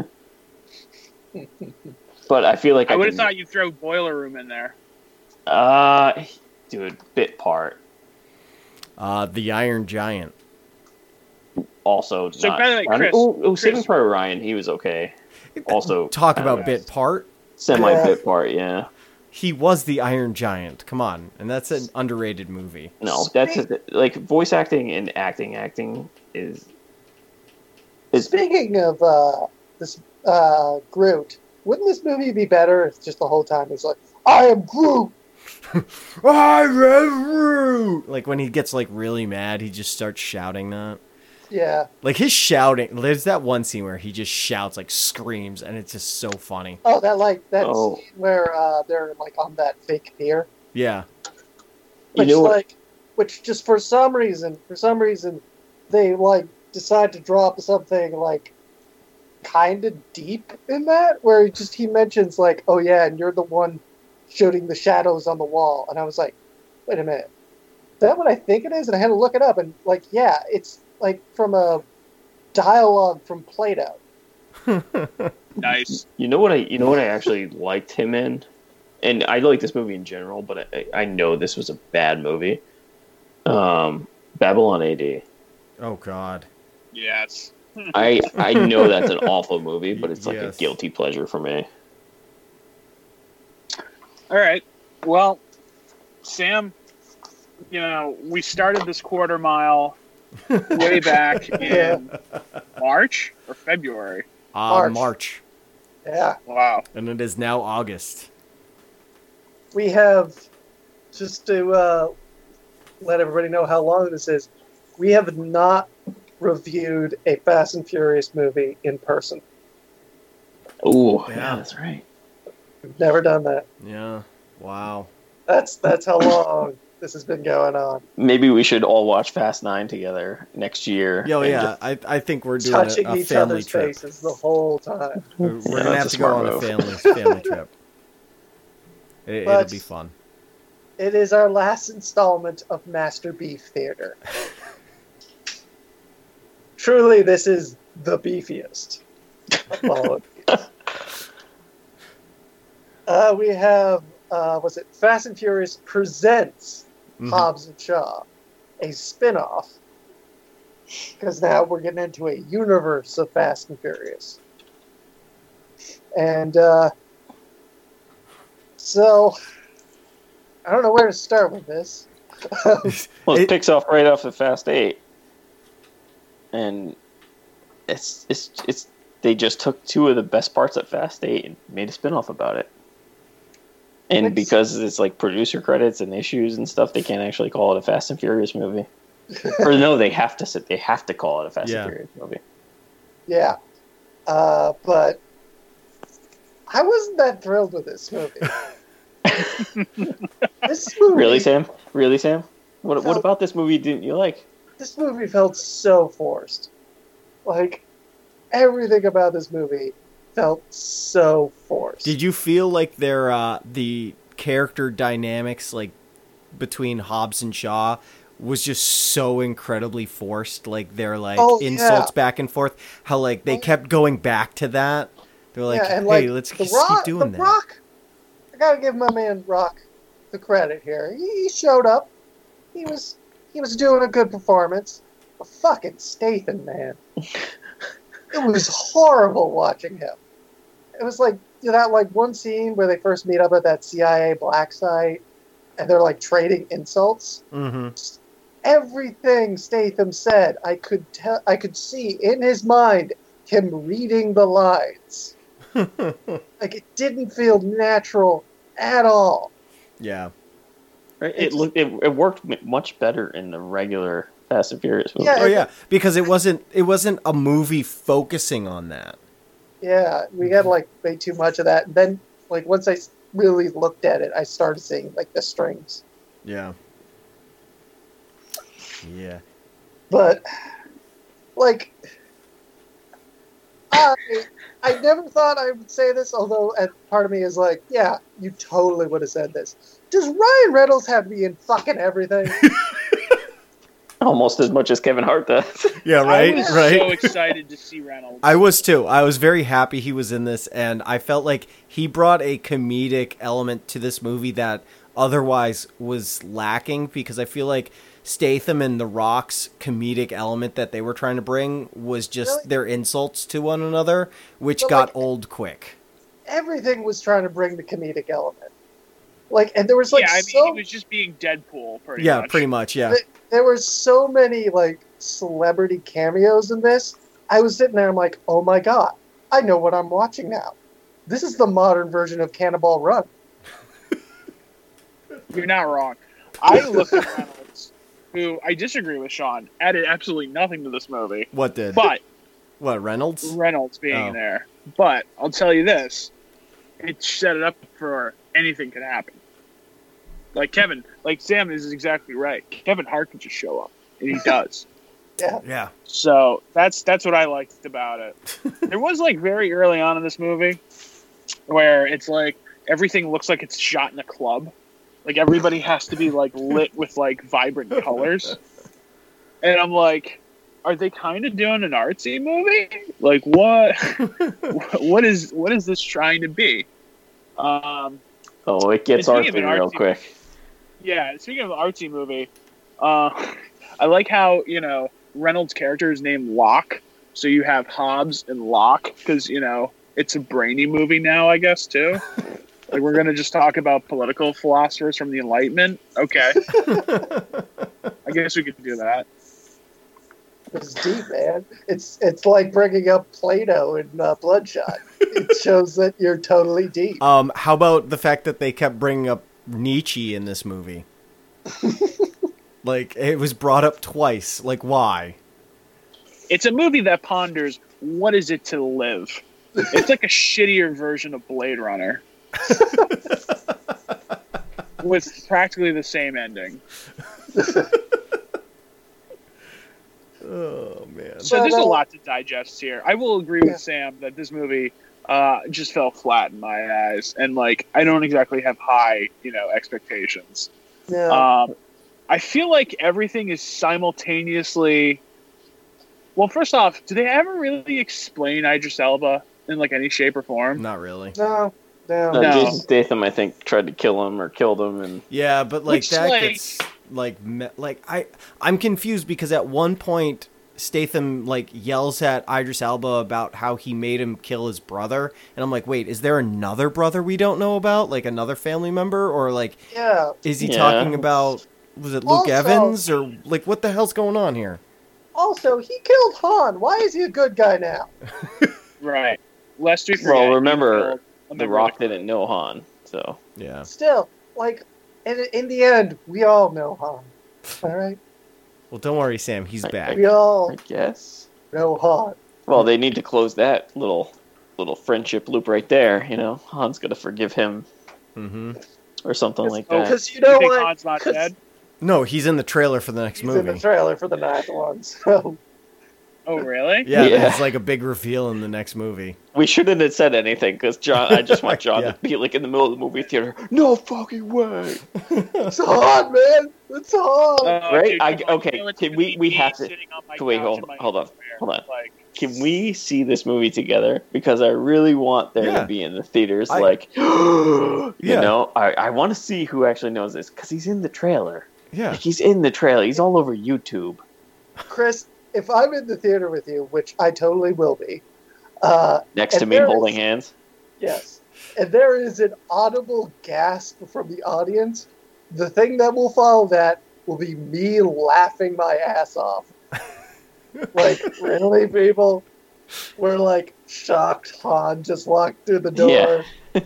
But I feel like
I
I
would have
can-
thought you'd throw Boiler Room in there.
Uh, dude, bit part.
Uh, the Iron Giant.
Also,
So,
not.
by the way, Chris-
oh, oh, Saving
Chris-
Private Ryan, he was okay. Also,
Talk
I don't
about
know,
bit part.
semi bit part. Yeah.
He was the Iron Giant. Come on. And that's an underrated movie.
No, that's like voice acting and acting. Acting is is
Speaking of uh, this uh, Groot, wouldn't this movie be better if just the whole time he's like, "I am Groot"?
I am Groot! Like, when he gets, like, really mad, he just starts shouting that.
Yeah.
Like, his shouting... There's that one scene where he just shouts, like, screams, and it's just so funny.
Oh, that like that
Oh.
scene where uh, they're like on that fake pier,
Yeah.
You
which
know what-
like, which just for some reason, for some reason, they like decide to drop something like kind of deep in that, where he just he mentions like, "Oh yeah, and you're the one shooting the shadows on the wall," and I was like, "Wait a minute, is that what I think it is?" And I had to look it up, and like, yeah, it's like from a dialogue from Plato.
Nice.
You know what I? You know what I actually liked him in, and I like this movie in general, but I, I know this was a bad movie. Um, Babylon A D.
Oh, God.
Yes.
I I know that's an awful movie, but it's like
Yes.
a guilty pleasure for me.
All right. Well, Sam, you know, we started this quarter mile way back in March or February.
Uh,
March.
March.
Yeah.
Wow.
And it is now August.
We have, just to uh, let everybody know how long this is, we have not reviewed a Fast and Furious movie in person.
Oh, yeah.
Yeah.
that's right.
We've never done that.
Yeah. Wow.
That's that's how long this has been going on.
Maybe we should all watch Fast Nine together next year.
Yo,
and
yeah.
just-
I, I think we're doing
Touching
a, a
each
family
other's
trip.
faces the whole time.
We're, we're
Yeah,
gonna
that's
have
a
to go on
smart
a
move.
family family trip. It,
But-
it'll be fun.
It is our last installment of Master Beef Theater. Truly, this is the beefiest of all of these. Uh, we have, uh, was it Fast and Furious Presents
Mhm.
Hobbs and Shaw, a spin-off, because now we're getting into a universe of Fast and Furious. And uh, so, I don't know where to start with this.
Well, it,
It-
picks off right off the Fast Eight, and it's it's it's they just took two of the best parts of Fast Eight and made a spinoff about it. And
It's-
because it's like producer credits and issues and stuff, they can't actually call it a Fast and Furious movie. Or no, they have to sit. They have to call it a Fast
Yeah.
and Furious movie.
Yeah. Uh, but I wasn't that thrilled with this movie. This movie,
Really, Sam? Really, Sam? What what
No.
about this movie didn't you like?
this movie felt so forced. Like, everything about this movie felt so forced.
Did you feel like their uh, the character dynamics like between Hobbs and Shaw was just so incredibly forced? Like their like
Oh,
insults
yeah.
back and forth. How like they
Oh.
kept going back to that. They're like,
yeah, and
hey,
like,
let's
the
just
Rock,
keep doing
the
that.
Rock, I gotta give my man Rock the credit here. He, he showed up. He was he was doing a good performance. But fucking Statham, man. It was horrible watching him. It was like, you know, that like one scene where they first meet up at that C I A black site and they're like trading insults.
Mm-hmm.
Everything Statham said, I could tell, I could see in his mind him reading the lines. Like it didn't feel natural at all.
Yeah.
Right?
It's-
It looked it, it worked m- much better in the regular Fast and Furious movie.
Yeah,
Oh yeah, because it wasn't it wasn't a movie focusing on that.
Yeah, we had like way too much of that. And then, like once I s- really looked at it, I started seeing like the strings.
Yeah. Yeah.
But like, I, I never thought I would say this, although a part of me is like, yeah, you totally would have said this. Does Ryan Reynolds have to be in fucking everything?
Almost as much as Kevin Hart does.
Yeah, right,
I was
right.
so excited to see Reynolds.
I was too. I was very happy he was in this, and I felt like he brought a comedic element to this movie that otherwise was lacking, because I feel like Statham and The Rock's comedic element that they were trying to bring was just
Really?
their insults to one another, which
But,
got
like,
old quick.
Everything was trying to bring the comedic element. Like, and there was like
yeah, I mean,
so
he was just being Deadpool, pretty
Yeah,
much.
pretty much, yeah.
th- there were so many like celebrity cameos in this. I was sitting there, I'm like, oh my god, I know what I'm watching now. This is the modern version of Cannonball Run.
You're not wrong. I looked at Reynolds, who I disagree with Sean, added absolutely nothing to this movie.
What did?
But
What, Reynolds?
Reynolds being
Oh.
there. But I'll tell you this, it set it up for anything could happen. Like Kevin, like Sam is exactly right. Kevin Hart can just show up, and he does.
Yeah.
Yeah.
So that's that's what I liked about it. There was like very early on in this movie where it's like everything looks like it's shot in a club. Like everybody has to be like lit with like vibrant colors. And I'm like, are they kind of doing an artsy movie? Like what what is what is this trying to be? Um
Oh, it gets
And speaking
artsy
of an
real
artsy-
quick.
Yeah, speaking of an artsy movie, uh, I like how, you know, Reynolds' character is named Locke, so you have Hobbs and Locke, because, you know, it's a brainy movie now, I guess, too. Like, we're going to just talk about political philosophers from the Enlightenment? Okay. I guess we could do that.
It's deep, man. It's it's like bringing up Plato in uh, Bloodshot. It shows that you're totally deep.
Um, how about the fact that they kept bringing up Nietzsche in this movie? Like, it was brought up twice. Like, why?
It's a movie that ponders, what is it to live? It's like a shittier version of Blade Runner. With practically the same ending.
Oh, man.
So
But,
there's a
uh,
lot to digest here. I will agree with
Yeah.
Sam that this movie uh, just fell flat in my eyes, and like I don't exactly have high, you know, expectations.
Yeah.
Um, I feel like everything is simultaneously. Well, first off, do they ever really explain Idris Elba in like any shape or form?
Not really.
no, no.
No,
No.
Jason Statham, I think, tried to kill him or killed him, and
Yeah, but like
Which,
that
like-
gets like me- like I I'm confused because at one point Statham like yells at Idris Elba about how he made him kill his brother, and I'm like, wait, is there another brother we don't know about, like another family member, or like
Yeah.
is he
Yeah.
talking about was it Luke
Also-
Evans or like what the hell's going on here?
Also, he killed Han. Why is he a good guy now?
Right. Lest we forget.
well,
he
remember,
killed a
The
member
Rock
of the-
didn't know Han, so
Yeah.
Still, like, in, in the end, we all know Han. All right?
Well, don't worry, Sam, he's back.
We all
I guess.
know Han.
Well, they need to close that little little friendship loop right there. You know, Han's gonna forgive him
Mm-hmm.
or something like
oh,
that.
Because you
You
know
think
what?
Han's not
'Cause
dead?
No, he's in the trailer for the next
He's in the
movie.
trailer for the ninth one, so...
Oh, really?
Yeah,
Yeah.
it's like a big reveal in the next movie.
We shouldn't have said anything because John. I just want John
Yeah.
to be like in the middle of the movie theater. No fucking way.
It's Han, man! It's Han!
Oh,
Right?
dude,
I-
come on,
okay,
you know, it's
can
gonna
we-
be
we
me
have to-
sitting on my
wait,
couch
hold-
in my
hold on,
underwear,
hold on.
Like,
Can we see this movie together? Because I really want there
Yeah.
to be in the theaters.
I-
like, you
Yeah.
know, I, I want to see who actually knows this because he's in the trailer.
Yeah.
Like, he's in the trailer. He's all over YouTube.
Chris, if I'm in the theater with you, which I totally will be, uh,
Next
And
to me
there
holding
is-
hands.
yes, and there is an audible gasp from the audience, the thing that will follow that will be me laughing my ass off. Like, really, people? We're like shocked Han just walked through the door.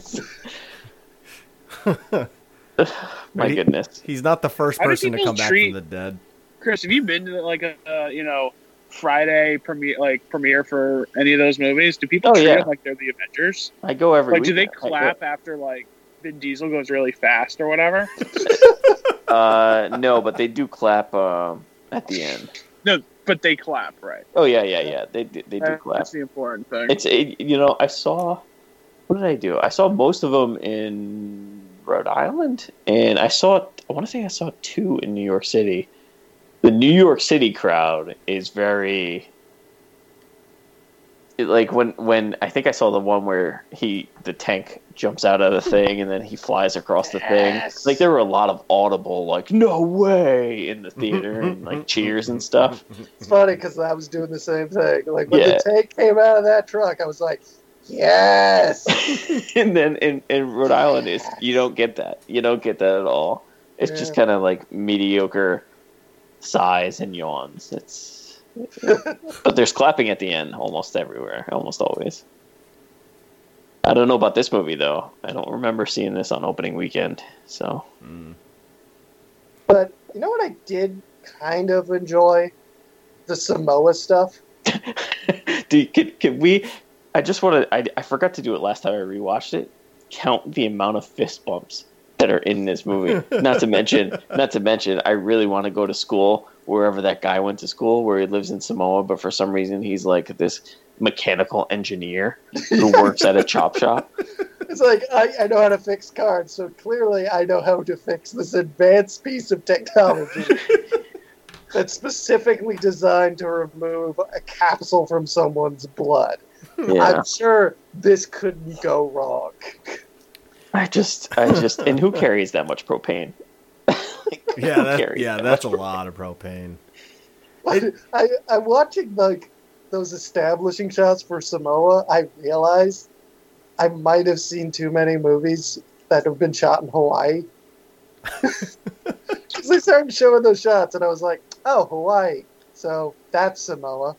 Yeah. My
He-
goodness.
He's not the first
How do
person to
people
come back
treat-
from the dead.
Chris, have you been to like a uh, you know Friday premiere like premiere for any of those movies? Do people
Oh,
treat
yeah.
them like they're the Avengers?
I go every
Like, do they
weekend. I go-
clap after like Vin Diesel goes really fast or whatever?
Uh, no, but they do clap um, at the end.
but they clap, right?
Oh yeah, yeah, yeah. They do- they do
That-
clap.
That's the important thing.
It's it, you know I saw what did I do? I saw most of them in Rhode Island, and I saw I want to say I saw two in New York City. The New York City crowd is very it, like when when I think I saw the one where he the tank jumps out of the thing and then he flies across the
Yes.
thing. Like there were a lot of audible like no way in the theater and like cheers and stuff.
It's funny because I was doing the same thing. Like when
Yeah.
the tank came out of that truck, I was like, yes.
And then in, in Rhode Island, is you don't get that. You don't get that at all. It's just
Yeah.
kind of like mediocre sighs and yawns. It's but there's clapping at the end almost everywhere, almost always. I don't know about this movie though. I don't remember seeing this on opening weekend. So
But you know what I did kind of enjoy? The Samoa stuff.
do you, can, can we? I just want to. I, I forgot to do it last time I rewatched it. Count the amount of fist bumps that are in this movie. Not to mention, not to mention, I really want to go to school wherever that guy went to school, where he lives in Samoa. But for some reason, he's like this mechanical engineer who works at a chop shop.
It's like, I, I know how to fix cars, so clearly I know how to fix this advanced piece of technology that's specifically designed to remove a capsule from someone's blood.
Yeah,
I'm sure this couldn't go wrong.
I just, I just, and who carries that much propane? Like,
Yeah,
who
that,
carries
yeah,
that
that's a
much
lot of propane.
I, I, I'm watching like those establishing shots for Samoa. I realized I might have seen too many movies that have been shot in Hawaii. Because they started showing those shots, and I was like, "Oh, Hawaii." So that's Samoa.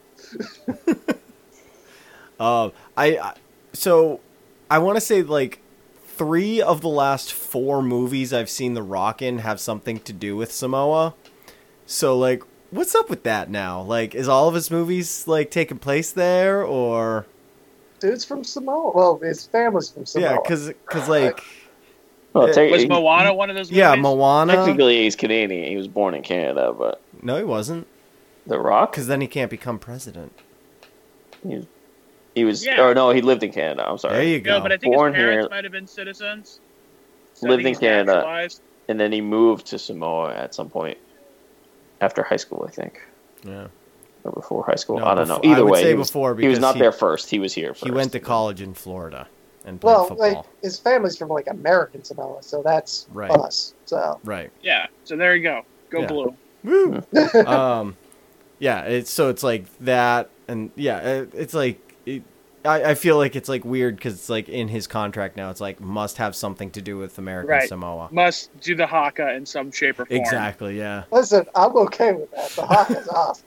Um, I, I so I want to say like three of the last four movies I've seen The Rock in have something to do with Samoa. So like, what's up with that now? Like, is all of his movies like taking place there, or
Dude's from Samoa. Well, his family's from Samoa.
yeah, because because like
Well, te-
Was
he-
Moana one of those movies?
yeah, Moana.
technically he's Canadian. He was born in Canada, but
No, he wasn't,
The Rock,
because then he can't become president.
he, he was,
Yeah.
or no, he lived in Canada. I'm sorry.
There you go.
No, but I think
Born
his parents
here.
might have been citizens. So I
Lived
think
in
he's
Canada.
naturalized.
And then he moved to Samoa at some point after high school, I think,
Yeah,
or before high school.
No,
I don't
befo-
know. Either
I would
way,
say
he was,
before
he was
because
not
he-
there first. He was here first.
he went to college in Florida and played
well,
football.
like his family's from like American Samoa, so that's
Right.
us. So
Right.
Yeah, so there you go. Go
Yeah.
blue.
Woo. um, yeah. It's so it's like that, and yeah, it, it's like it, I I feel like it's like weird because it's like in his contract now. It's like must have something to do with American
Right.
Samoa.
Must do the haka in some shape or form.
Exactly. Yeah.
listen, I'm okay with that. The hawk is awesome.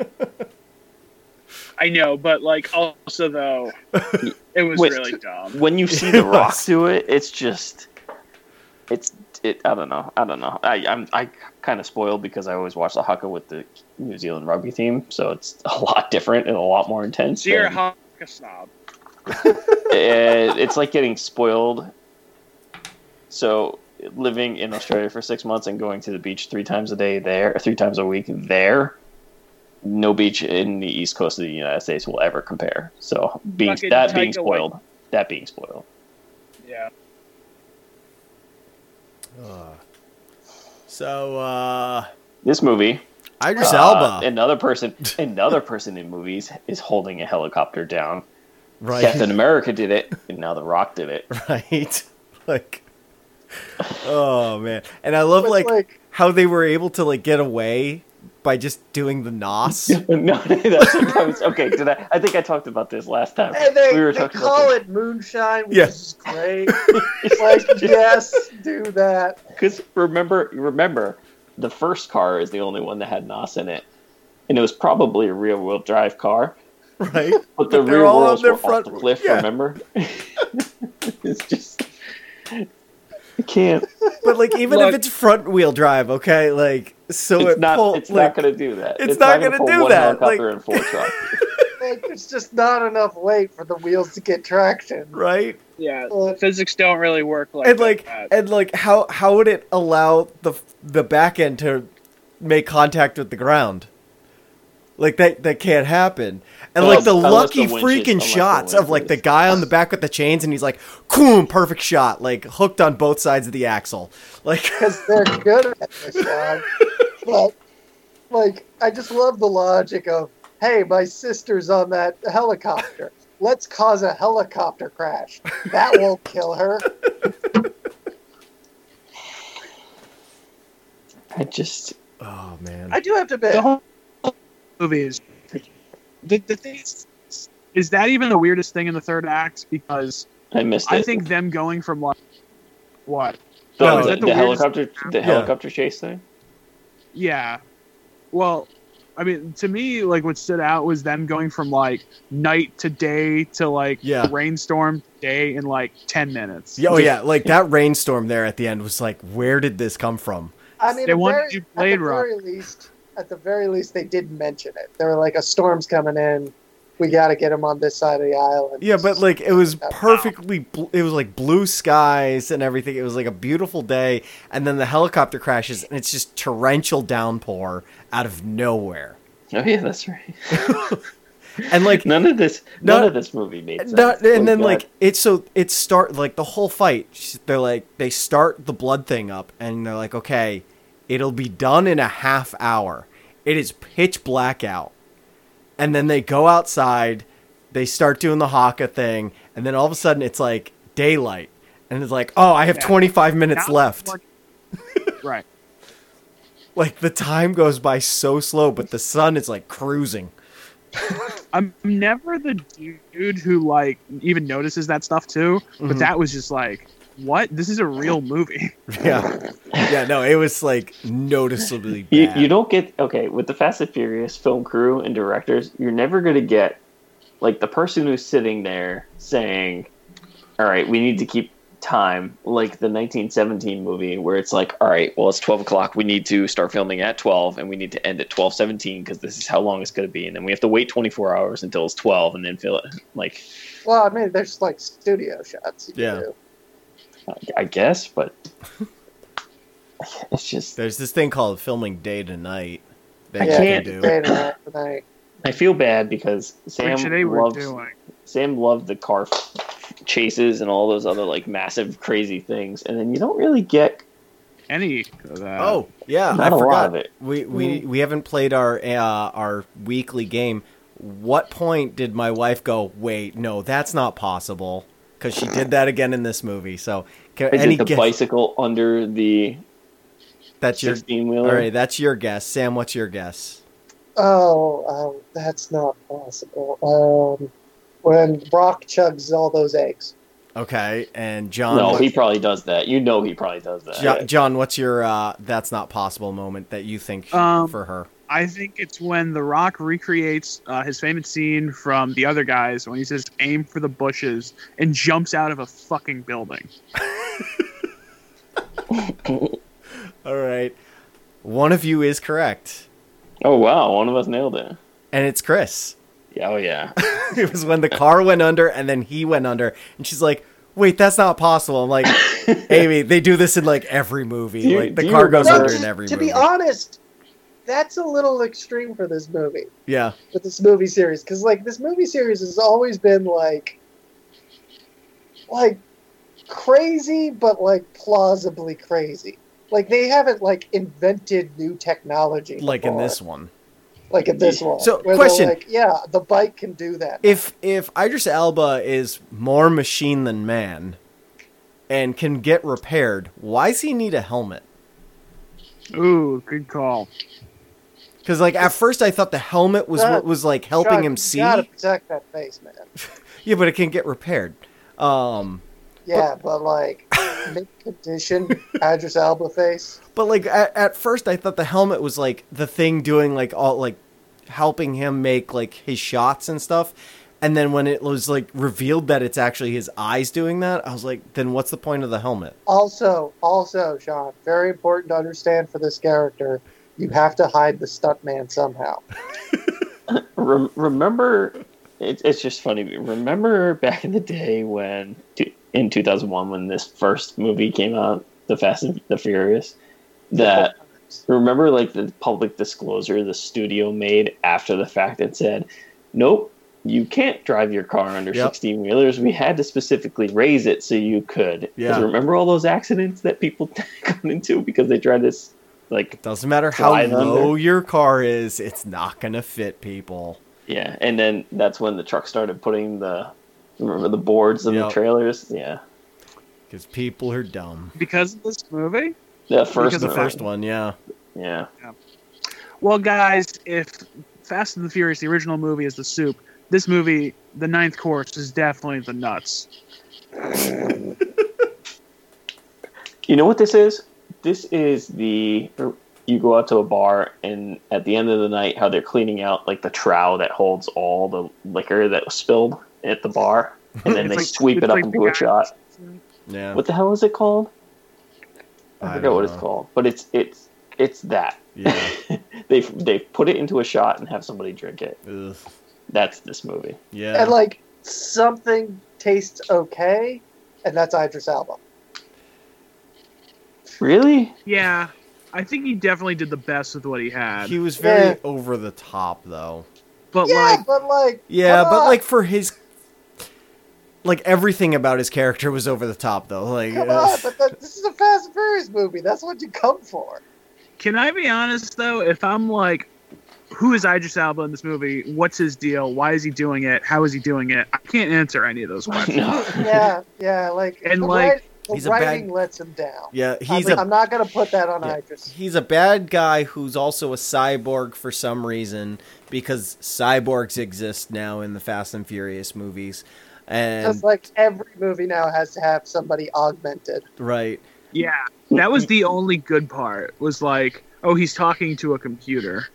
I know, but like also though, it was
Wait.
really dumb.
When you see The Rock do it, it's just, it's it. I don't know. I don't know. I I'm I kind of spoiled because I always watch the haka with the New Zealand rugby team, so it's a lot different and a lot more intense.
So you're a
than-
haka snob.
it- it's like getting spoiled. So living in Australia for six months and going to the beach three times a day there, three times a week there, no beach in the east coast of the United States will ever compare. So being
Fucking
that being
Taika
spoiled, that being spoiled.
Yeah.
So uh,
This movie,
Idris
uh,
Elba,
another person, another person in movies is holding a helicopter down.
right?
Captain America did it, and now The Rock did it.
Right. Like. Oh man, and I love
It's
like,
like-
how they were able to like get away by just doing the N O S.
no, that's what I was, okay. Did I? I think I talked about this last time.
And they,
we were
they
talking
call
about
it moonshine, which
Yeah.
is great. It's like, yes, do that.
because remember, remember, the first car is the only one that had N O S in it, and it was probably a rear-wheel drive car.
Right.
But the
But they're
rear
all on
wheels
their
were
front-
off the cliff.
yeah.
Remember? It's just I can't.
But like even
Look.
if it's front wheel drive, okay, like so
It's
it
not.
pull,
it's
like,
not going to do that.
it's not
gonna
gonna
pull
do
one
that,
helicopter
like-
and four truck.
Like, it's just not enough weight for the wheels to get traction.
right.
Yeah.
Well,
Physics don't really work like
And like
that.
and like how how would it allow the the back end to make contact with the ground? Like that that can't happen. And
Unless-
like the
unless
lucky
the winches-
freaking
unless the
shots of like the
winches.
guy on the back with the chains and he's like, boom, perfect shot, like hooked on both sides of the axle. Like
Because they're good at this, Sean. But, like, I just love the logic of, hey, my sister's on that helicopter. Let's cause a helicopter crash. That won't kill her.
I just
oh man.
I do have to admit,
The whole movie is the, the thing is, is that even the weirdest thing in the third act? Because
I missed it.
I think them going from like what?
the,
No,
is
the,
that
the,
the weirdest-
helicopter the
Yeah.
helicopter chase thing.
Yeah. Well, I mean, to me, like what stood out was them going from like night to day to like
Yeah.
rainstorm day in like ten minutes.
Yeah, oh yeah, like that rainstorm there at the end was like, where did this come from?
I mean,
They
at,
wanted
very,
to do
at
Blade
the
Runner.
very least, at the very least, they did mention it. They were like, a storm's coming in. We got to get him on this side of the island.
Yeah, but like it was
Wow.
perfectly. Bl- it was like blue skies and everything. It was like a beautiful day, and then the helicopter crashes, and it's just torrential downpour out of nowhere.
Oh yeah, that's right.
And like
None of this, none
Not-
of this movie made sense.
Not, and then
God.
like it's so it start like the whole fight. They're like they start the blood thing up, and they're like, okay, it'll be done in a half hour. It is pitch black out, and then they go outside. They start doing the haka thing, and then all of a sudden it's like daylight, and it's like, oh, I have
Yeah.
twenty-five minutes
Now-
left.
Right.
Like the time goes by so slow, but the sun is like cruising.
I'm never the dude who like even notices that stuff too, but
Mhm.
that was just like, what? This is a real movie.
Yeah, yeah. No, it was like noticeably
you,
bad.
you don't get okay with the Fast and Furious film crew and directors. You're never gonna get like the person who's sitting there saying, "All right, we need to keep time," like the nineteen seventeen movie where it's like, all right, well, it's twelve o'clock, we need to start filming at twelve and we need to end at twelve seventeen because this is how long it's going to be, and then we have to wait twenty-four hours until it's twelve and then feel it like
Well, I mean, there's like studio shots. You
Yeah.
can do.
I guess, but it's just
There's this thing called filming day to night that
I
you
Yeah,
can't
can do.
day and night for night.
I feel bad because Sam
Which they were
loves
doing.
Sam loved the car f- chases and all those other like massive crazy things, and then you don't really get
Any of that.
Oh yeah,
Not
I
a lot
forgot.
of it.
We we we haven't played our uh, our weekly game. What point did my wife go? Wait, no, that's not possible because she did that again in this movie. So can,
is
any
it the
guess?
bicycle under the
That's your
sixteen
all
wheeler?
right. That's your guess, Sam. What's your guess?
Oh, um, that's not possible. Um, when Brock chugs all those eggs.
Okay, and John.
No,
what-
he probably does that. You know, he probably does that.
Jo- John, what's your uh, that's not possible moment that you think
Um,
for her?
I think it's when The Rock recreates uh, his famous scene from The Other Guys when he says "aim for the bushes" and jumps out of a fucking building.
All right, one of you is correct,
Oh wow, one of us nailed it.
and it's Chris.
Yeah, oh yeah.
It was when the car went under and then he went under, and she's like, "Wait, that's not possible." I'm like, "Amy, they do this in like every movie.
Do you-
like the
do you
car goes
remember-
under in every
to
movie."
be honest, that's a little extreme for this movie,
Yeah,
for this movie series, because like this movie series has always been like, like crazy, but like plausibly crazy. Like they haven't like invented new technology,
like in
before.
this one.
like in this one.
So,
where they're
question.
like, yeah, the bike can do that.
If if Idris Elba is more machine than man, and can get repaired, why does he need a helmet?
Ooh, good call.
Because like at first I thought the helmet was
God,
what was like helping
Chuck,
him
you
see.
gotta protect that face, man.
Yeah, but it can get repaired. Um,
Yeah, but like mid condition Idris Elba face.
but like at, at first I thought the helmet was like the thing doing like all like helping him make like his shots and stuff. And then when it was like revealed that it's actually his eyes doing that, I was like, then what's the point of the helmet?
Also, also, Sean, very important to understand for this character, you have to hide the stuntman somehow.
Rem- remember, it, it's just funny. Remember back in the day when, in two thousand one, when this first movie came out, The Fast and the Furious, that Remember, like, the public disclosure the studio made after the fact that said, nope, you can't drive your car under
Yep.
sixteen-wheelers. We had to specifically raise it so you could. 'Cause
Yeah.
remember all those accidents that people got into because they tried to, s- like,
Doesn't matter how
Slide
low
under.
your car is, it's not gonna fit people.
yeah. And then that's when the truck started putting the, remember the boards in
Yep.
the trailers? Yeah.
Because people are dumb.
Because of this movie?
The first
Because
The
of
one.
first one, yeah.
Yeah.
Well, guys, if Fast and the Furious, the original movie, is the soup, this movie, the ninth course, is definitely the nuts.
You know what this is? This is the you go out to a bar and at the end of the night, how they're cleaning out like the trough that holds all the liquor that was spilled at the bar, and then
It's
they
like-
sweep
it's
it up
like
into
the
a
guy-
shot.
Yeah.
What the hell is it called? I,
I
forget
don't
what it's
know.
called, but it's it's it's that.
Yeah.
they they put it into a shot and have somebody drink it.
Ugh.
That's this movie.
Yeah.
And like something tastes okay, and that's Idris Elba.
Really?
Yeah, I think he definitely did the best with what he had.
He was very
Yeah.
over the top, though.
but
yeah,
like,
but like
Yeah,
come
but
on,
like for his, like everything about his character was over the top, though. Like,
come
uh,
on, but that, this is a Fast and Furious movie. That's what you come for.
can I be honest though? If I'm like, who is Idris Elba in this movie? What's his deal? Why is he doing it? How is he doing it? I can't answer any of those questions.
No.
Yeah, yeah, like
And,
the,
like,
write- the
he's a bad-
writing lets him down.
yeah, he's
I'm,
a
I'm not gonna put that on
Yeah.
Idris.
he's a bad guy who's also a cyborg for some reason because cyborgs exist now in the Fast and Furious movies, and
Just like every movie now has to have somebody augmented.
right.
Yeah, that was the only good part. Was like, oh, he's talking to a computer.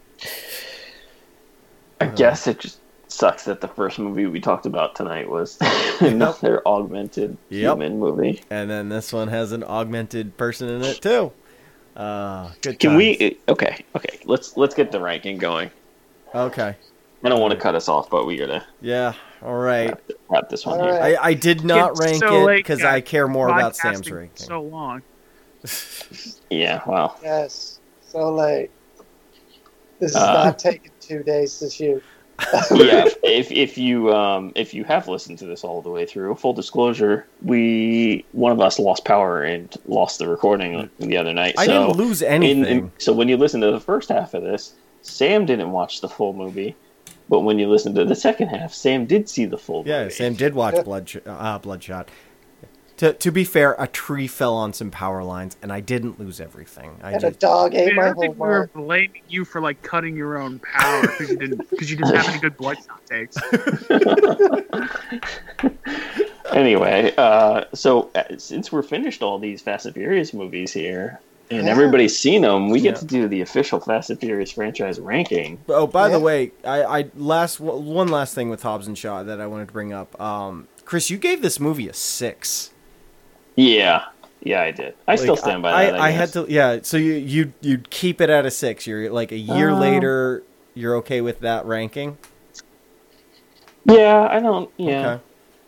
I guess it just sucks that the first movie we talked about tonight was another augmented
Yep.
human movie.
And then this one has an augmented person in it too. Uh, good.
Can
times.
we? Okay, okay. Let's let's get the ranking going.
Okay.
I don't want to cut us off, but we gotta
Yeah. All right.
wrap this one
All
here.
right.
I, I did not
It's
rank
so
it
late,
because
guys.
I care more about
Podcasting
Sam's ranking.
so long.
Yeah. Well.
Yes, so late. This is
Uh,
not taking two days to shoot.
yeah. If if you um if you have listened to this all the way through, full disclosure, we one of us lost power and lost the recording the other night.
I
so
didn't lose
in-
anything.
in- so when you listen to the first half of this, Sam didn't watch the full movie. But when you listen to the second half, Sam did see the full
Yeah,
movie.
Sam did watch
Yeah.
Blood uh, Bloodshot. To to be fair, a tree fell on some power lines, and I didn't lose everything. I
And a
just
dog ate
Man,
my
I think we were
homework.
blaming you for like cutting your own power because you didn't because you didn't have any good bloodshot takes.
Anyway, uh, so uh, since we're finished all these Fast and Furious movies here, and
Yeah.
everybody's seen them, we get
Yeah.
to do the official Fast and Furious franchise ranking.
Oh, by the
Yeah.
way, I, I last one last thing with Hobbs and Shaw that I wanted to bring up. Um, Chris, you gave this movie a six.
Yeah, yeah, I did. I still
Like,
stand by
I,
that.
I,
I,
had
guess.
to, yeah. So you you you'd keep it at a six. You're like a year
Uh,
later. You're okay with that ranking?
Yeah, I don't. Yeah,
Okay.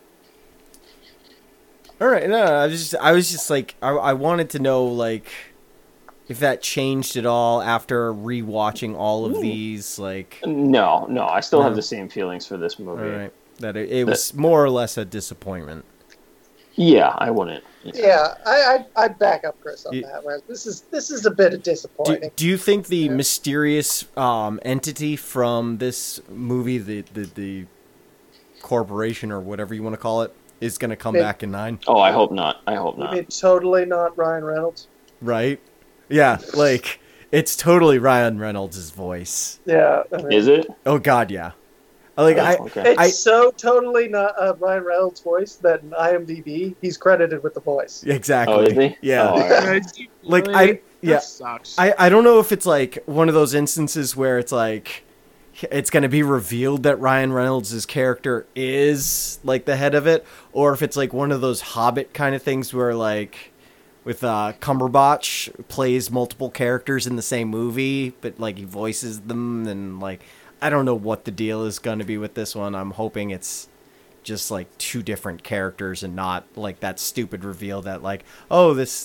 All right. No, no, I was just I was just like I, I wanted to know like if that changed at all after rewatching all of these. Like,
no, no, I still
No.
have the same feelings for this
all
movie.
right, that it, it was more or less a disappointment.
Yeah, I wouldn't.
Yeah, I, I I'd back up Chris on
You-
that one. This is this is a bit of
Do,
disappointing.
do you think the
Yeah.
mysterious um, entity from this movie, the, the the corporation or whatever you want to call it, is going to come
It-
back in nine?
Oh, I hope not. I hope
You
not.
mean totally not Ryan Reynolds?
Right? Yeah, like it's totally Ryan Reynolds' voice.
Yeah, I mean,
Is it?
Oh God, yeah. Like I,
Oh, okay.
It's
I-
so totally not uh, Ryan Reynolds' voice that in IMDb he's credited with the voice.
exactly.
Oh, is he?
Yeah.
Oh, all right.
Like,
Really?
I-
That
yeah.
sucks.
I, I don't know if it's like one of those instances where it's like it's going to be revealed that Ryan Reynolds' character is like the head of it, or if it's like one of those Hobbit kind of things where like with uh, Cumberbatch plays multiple characters in the same movie, but like he voices them, and like I don't know what the deal is going to be with this one. I'm hoping it's just like two different characters and not like that stupid reveal that like, oh, this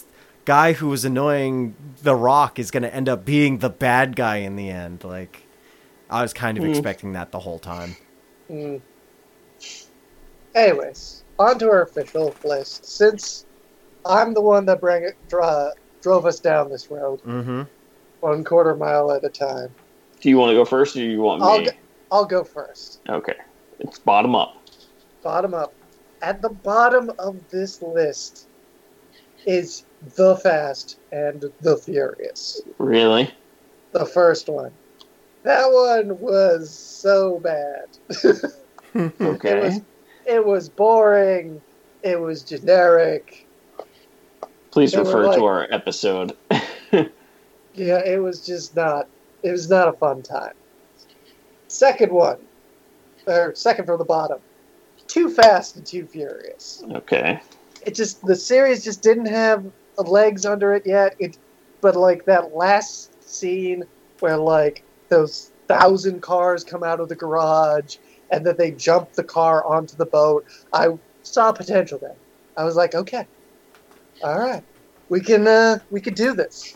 guy who was annoying The Rock is going to end up being the bad guy in the end. Like, I was kind of mm. expecting that the whole time.
Mm. Anyways, on to our official list. Since I'm the one that bring it, dra- drove us down this road,
mm-hmm.
one quarter mile at a time.
Do you want to go first, or do you want me?
I'll go, I'll go first.
Okay. It's bottom up.
Bottom up. At the bottom of this list is The Fast and the Furious.
Really?
The first one. That one was so bad.
Okay.
It was, it was boring. It was generic.
Please
They
refer
like,
to our episode.
Yeah, it was just not, it was not a fun time. Second one, or second from the bottom, Too Fast and Too Furious.
Okay.
It just, the series just didn't have legs under it yet. It, but like that last scene where like those thousand cars come out of the garage and then they jump the car onto the boat, I saw potential there. I was like, okay, all right, we can, uh, we can do this.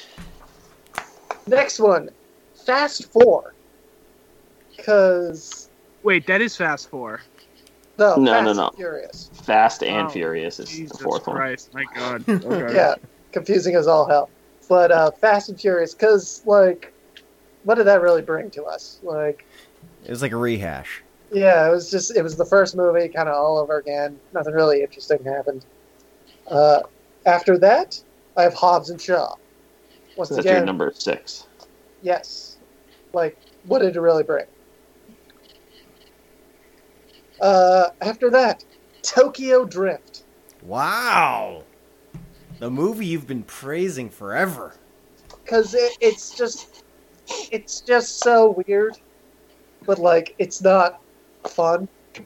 Next one, Fast Four. Because
wait, that is Fast Four.
no,
No,
Fast
no, no.
and Furious.
Fast and
Oh,
Furious is
Jesus
the fourth
Christ, my God. Okay.
Yeah, confusing as all hell. But uh, Fast and Furious, because like, what did that really bring to us? Like,
It was like a rehash.
yeah, it was just it was the first movie, kind of all over again. Nothing really interesting happened. Uh, after that, I have Hobbs and Shaw. Once
one. That's
again,
your number six.
yes. Like, what did it really bring? Uh, after that, Tokyo Drift.
Wow. The movie you've been praising forever.
Because it, it's just, it's just so weird, but like it's not fun.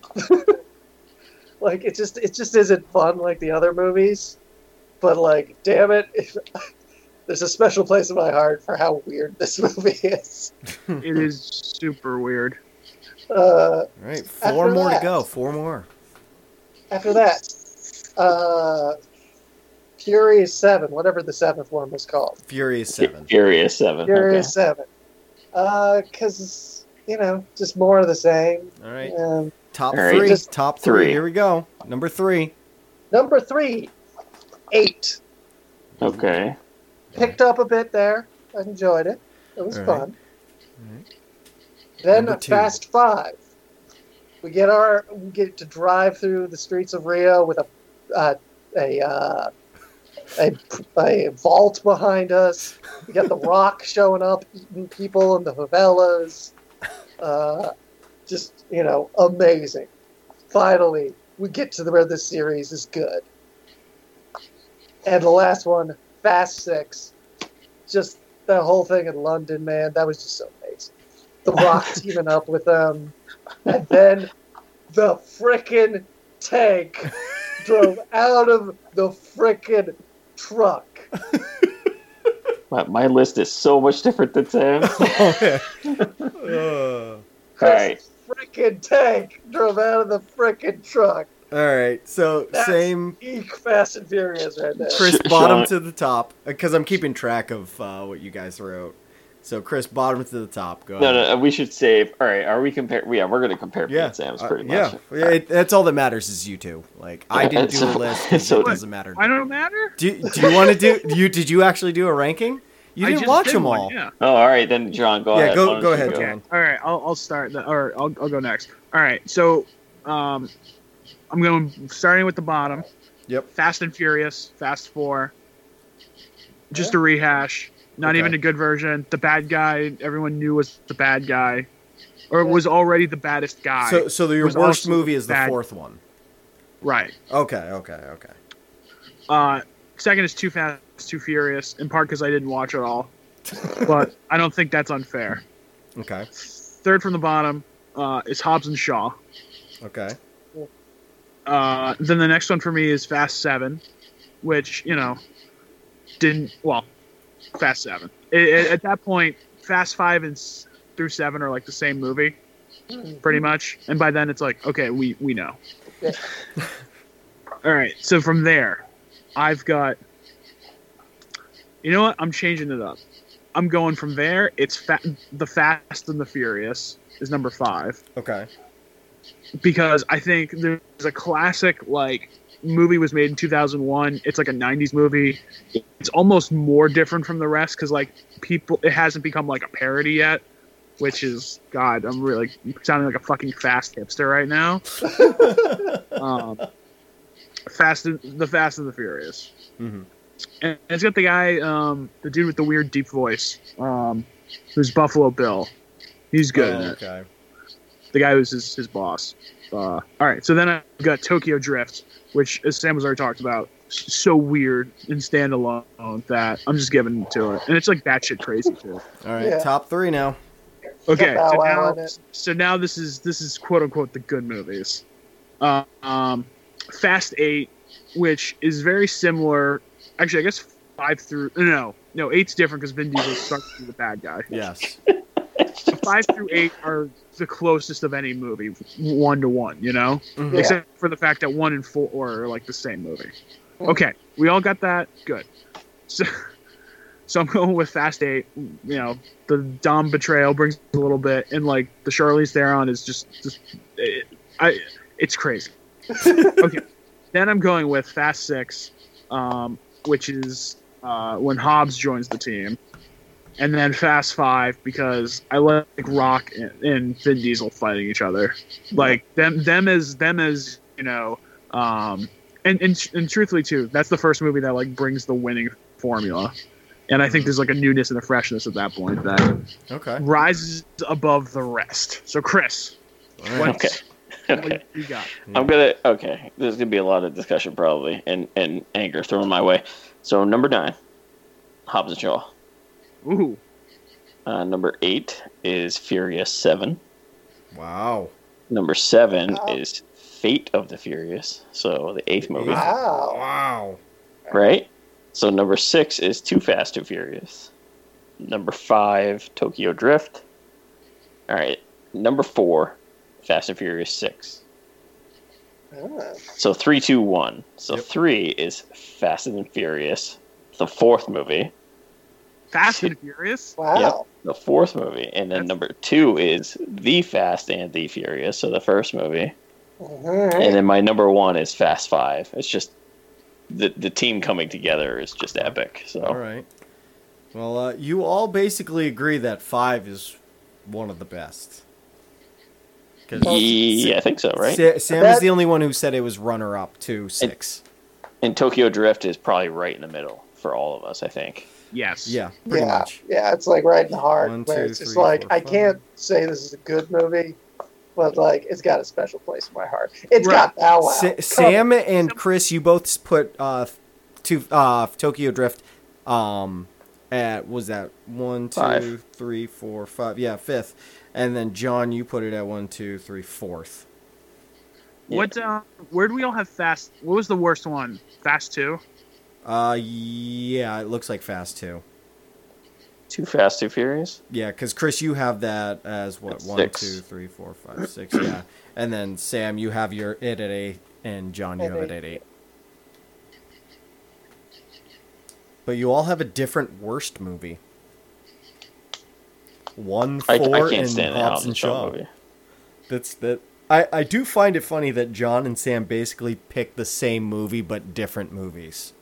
Like it just, it just isn't fun like the other movies. But like, damn it, if, there's a special place in my heart for how weird this movie is.
It is super weird.
Uh,
All right, four
After
more
that-
to go. Four more.
after that, uh, Furious Seven, whatever the seventh one was called.
Furious Seven.
Furious Seven.
Furious
Okay.
Seven. Uh, because you know, just more of the same.
All right.
Um,
Top
All right.
three.
Just
Top three.
three.
Here we go. Number three.
number three, Eight.
Okay.
Picked up a bit there. I enjoyed it. It was
All right.
fun.
All right.
Then
Number two.
Fast Five. We get our we get to drive through the streets of Rio with a uh, a, uh, a a vault behind us. We got The Rock showing up, eating people in the favelas. Uh, just you know, amazing. Finally, we get to the, where this series is good. And the last one, Fast Six. Just that whole thing in London, man, that was just so amazing. The Rock teaming up with them. And then the frickin' tank drove out of the frickin' truck.
My, my list is so much different than Sam's.
Uh,
All right.
Frickin' tank drove out of the frickin' truck.
all right. So
That's
same.
Eek Fast and Furious right there.
Chris
Sh-
bottom
Sean-
to the top because I'm keeping track of uh, what you guys wrote. So Chris bottom to the top. Go
No,
ahead.
no, we should save. All right, are we compare? Yeah, we're going to compare me
Yeah,
and Sam's
uh,
pretty
yeah,
much.
yeah. It, that's all that matters is you two. Like I didn't do a
So-
list. 'cause
so-
it doesn't matter.
I don't matter.
Do Do you want to do? You did you actually do a ranking? You
I
didn't
just
watch
did
them
one,
all.
Yeah.
Oh, all right, then John, go
Yeah,
ahead.
go-
Why don't
go
you
ahead,
Okay.
John.
All right. I'll I'll start. The, or I'll I'll go next. All right. So, um, I'm going starting with the bottom.
Yep.
Fast and Furious, Fast Four. Just a rehash. Not
Okay.
even a good version. The bad guy everyone knew was the bad guy, or
Yeah.
was already the baddest guy.
So so your
was
worst
also
movie is the
bad-
fourth one.
Right.
Okay. Okay. Okay.
Uh, second is Too Fast, Too Furious. In part because I didn't watch it all, but I don't think that's unfair.
Okay.
Third from the bottom uh, is Hobbs and Shaw.
Okay.
Uh, then the next one for me is Fast Seven, which you know didn't well, Fast Seven. It, it, at that point, Fast Five and s- through Seven are like the same movie, pretty much. And by then, it's like, okay, we we know.
Yeah.
All right, so from there, I've got You know what? I'm changing it up. I'm going from there. It's fa- the Fast and the Furious is number five.
Okay.
Because I think there's a classic like movie was made in two thousand one. It's like a nineties movie. It's almost more different from the rest because like people, it hasn't become like a parody yet, which is God. I'm really sounding like a fucking fast hipster right now. um, Fast and the Fast and the Furious.
Mm-hmm.
And it's got the guy, um, the dude with the weird deep voice, um, who's Buffalo Bill. He's good
Oh,
in it.
okay.
The guy who's his, his boss. Uh, all right, so then I've got Tokyo Drift, which, as Sam has already talked about, s- so weird and standalone that I'm just giving it to it. And it's like batshit crazy, too.
All right,
Yeah.
top three now.
Okay,
Bow
so
Wow
now,
in it.
so now this is this is quote unquote the good movies. Uh, um, Fast Eight, which is very similar. Actually, I guess five through no no eight's different because Vin Diesel starts to be the bad guy.
Yes.
So five through eight are the closest of any movie, one to one. You know,
Mhm.
Yeah.
except for the fact that one and four are like the same movie. Okay, we all got that. Good. So. So I'm going with Fast Eight. You know, the Dom betrayal brings a little bit, and like the Charlize Theron is just, just it, I, it's crazy. Okay, then I'm going with Fast Six, um, which is uh, when Hobbs joins the team, and then Fast Five because I like Rock and, and Vin Diesel fighting each other, like them, them as them as you know, um, and and and truthfully too, that's the first movie that like brings the winning formula. And I think there's like a newness and a freshness at that point that
Okay.
rises above the rest. So, Chris, what,
Okay.
what
Okay.
you got?
I'm gonna. Okay. There's gonna be a lot of discussion probably, and and anger thrown my way. So number nine, Hobbs and Shaw.
Ooh,
Uh, number eight is Furious Seven.
Wow.
Number seven
Wow.
is Fate of the Furious. So the eighth movie,
Wow.
Wow.
right? So number six is Too Fast, Too Furious. Number five, Tokyo Drift. All right. Number four, Fast and Furious Six.
Ah.
So three, two, one. So
Yep.
three is Fast and Furious, the fourth movie.
Fast and Furious.
Wow.
Yep, the fourth movie. And then
That's-
number two is The Fast and the Furious, so the first movie.
All
And
right.
then my number one is Fast Five. It's just the the team coming together is just epic. So
All right. Well, uh, you all basically agree that five is one of the best. 'Cause
yeah, I think so, right?
Sa- Sam
That-
is the only one who said it was runner-up to six.
And Tokyo Drift is probably right in the middle for all of us, I think.
Yes.
Yeah, pretty
Yeah,
much.
yeah, it's like right in the heart.
One,
where
two,
it's just
three,
like
four,
I
five.
can't say this is a good movie, but like it's got a special place in my heart. It's
Right.
got Bow Wow.
Sa-
Come
Sam and Chris, you both put uh, to uh, Tokyo Drift. Um, at was that one, two,
Five.
three, four, five? Yeah, fifth. And then John, you put it at one, two, three, fourth.
What? Uh, where do we all have Fast? What was the worst one? Fast Two.
Uh, yeah, it looks like Fast Two.
Too Fast, Too Furious.
Yeah, because Chris, you have that as what?
At
One,
six.
two, three, four, five, six. Yeah, and then Sam, you have your it at eight, and John, you
At
have it
eight.
at eight. But you all have a different worst movie. One,
I,
four,
I can't
and
stand the
Hobbs
Hobbs
and
and Shaw
Shaw.
movie.
That's that. I, I do find it funny that John and Sam basically picked the same movie but different movies.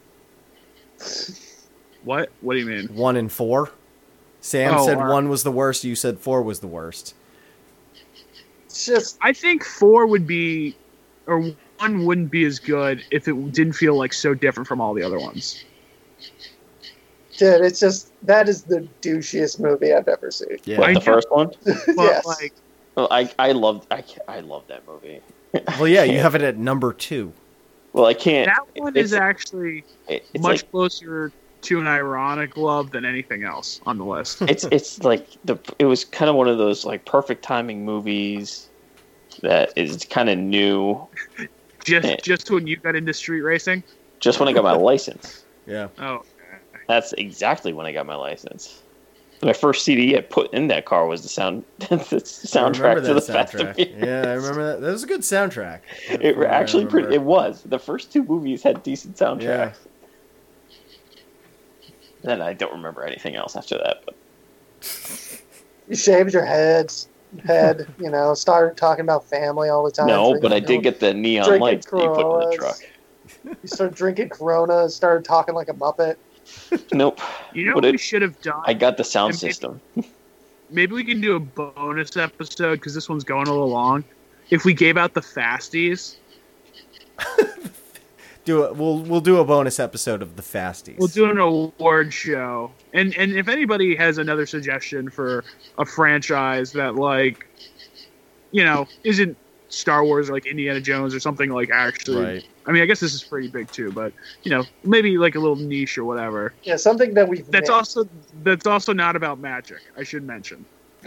What? What do you mean?
One and four. Sam
Oh,
said
uh,
one was the worst. You said four was the worst.
It's just
I think four would be, or one wouldn't be as good if it didn't feel like so different from all the other ones.
dude, it's just that is the douchiest movie I've ever seen.
Yeah.
What,
I
the
know.
first one?
But
yes.
like,
Well, I I love I, ca- I love that movie.
Well, yeah, you have it at number two.
Well, I can't.
that one
it's,
is actually
it- it's
much
like
closer to an ironic love than anything else on the list.
it's it's like the it was kind of one of those like perfect timing movies that is kind of new.
just just when you got into street racing.
Just when I got my license.
Yeah.
Oh,
That's exactly when I got my license. My first C D I put in that car was the sound the
I
soundtrack
remember
to the
that
Fast and
soundtrack.
Furious.
Yeah, I remember that. That was a good soundtrack.
It
From what I
actually pretty,
remember.
it was. The first two movies had decent soundtracks. Then I don't remember anything else after that. But
You shaved your heads, head, you know, started talking about family all the time.
no,
drinking
but I did
Corona-
get the neon
drinking
lights that you put in the
Coronas.
truck.
You started drinking Corona, started talking like a Muppet.
Nope.
You know
But
what
it-
we should have done?
I got the sound
And maybe-
system.
Maybe we can do a bonus episode because this one's going a little long. If we gave out the fasties,
Do it. We'll we'll do a bonus episode of the Fasties.
we'll do an award show. And and if anybody has another suggestion for a franchise that, like, you know, isn't Star Wars or like Indiana Jones or something like actually.
Right.
I mean, I guess this is pretty big too, but you know, maybe like a little niche or whatever.
Yeah, something that we've
That's
missed.
also that's also not about magic. I should mention.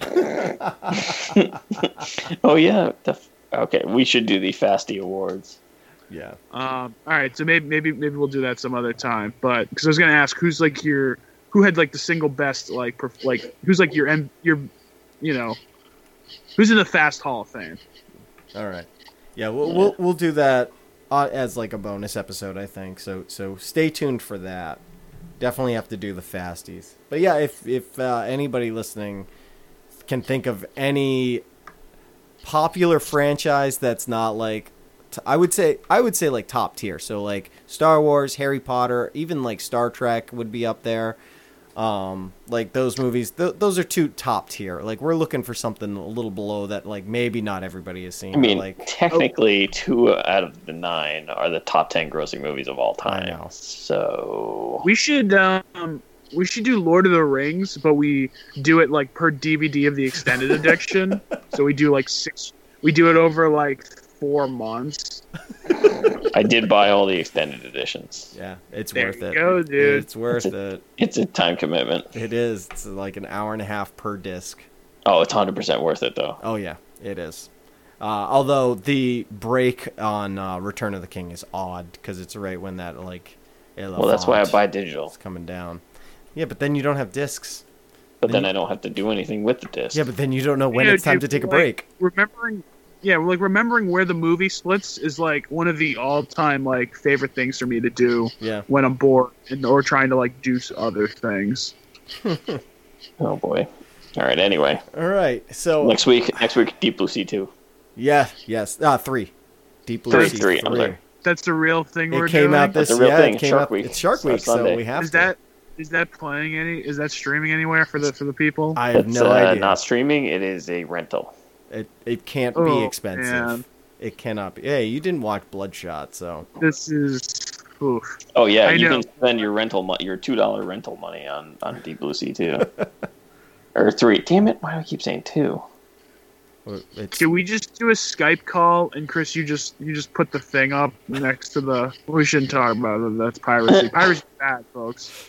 Oh yeah. The, okay, we should do the Fasty Awards.
Yeah.
Um, all right, so maybe maybe maybe we'll do that some other time. But because I was gonna ask, who's like your who had like the single best like perf- like who's like your M- your you know who's in the Fast Hall of Fame?
All right. Yeah, we'll we'll, we'll do that uh, as like a bonus episode, I think. So so stay tuned for that. Definitely have to do the Fasties. But yeah, if if uh, anybody listening can think of any popular franchise that's not like t- I would say I would say like top tier. So like Star Wars, Harry Potter, even like Star Trek would be up there. Um, like those movies, th- those are two top tier. Like we're looking for something a little below that, like maybe not everybody has seen.
I mean,
like
technically, two out of the nine are the top ten grossing movies of all
I
time.
know.
So
We should um we should do Lord of the Rings, but we do it like per D V D of the extended edition. So we do like six. We do it over like four months.
I did buy all the extended editions.
yeah, it's
There
worth
you
it.
go, dude.
It's worth it.
It's a time commitment.
It is. It's like an hour and a half per disc.
Oh, it's one hundred percent worth it, though.
Oh yeah, it is. Uh, although the break on uh, Return of the King is odd because it's right when that like.
Well, that's why I
Elephant
buy digital.
is coming down. Yeah, but then you don't have discs.
But then
you-
I don't have to do anything with the disc.
Yeah, but then you don't know when
You know,
it's time
dude,
to take a
like,
break.
Remembering, yeah, like remembering where the movie splits is like one of the all-time like favorite things for me to do
Yeah.
when I'm bored and or trying to like do s- other things.
Oh boy. All right. Anyway,
All right. So
next week, next week, Deep Blue Sea two.
yeah, yes, ah, three. Deep Blue
Three,
Sea
three, I'm sorry.
That's the real thing we're
It came
doing.
out this
That's a real
yeah,
thing.
it came
Shark
out,
Week.
It's Shark Week,
Starts
so
Sunday.
we have
Is
to.
that is that playing any? Is that streaming anywhere for the for the people?
I have
It's
no
uh,
idea.
not streaming. It is a rental.
It it can't
Oh,
be expensive.
man.
It cannot be. Hey, you didn't watch Bloodshot, so
This is oof.
Oh yeah,
I
you
know.
can spend your rental mo- your two dollar rental money on on Deep Blue Sea two. Or three. Damn it! Why do I keep saying two?
it's
Can we just do a Skype call and Chris, you just you just put the thing up next to the. We shouldn't talk about it. That's piracy. Piracy's bad, folks.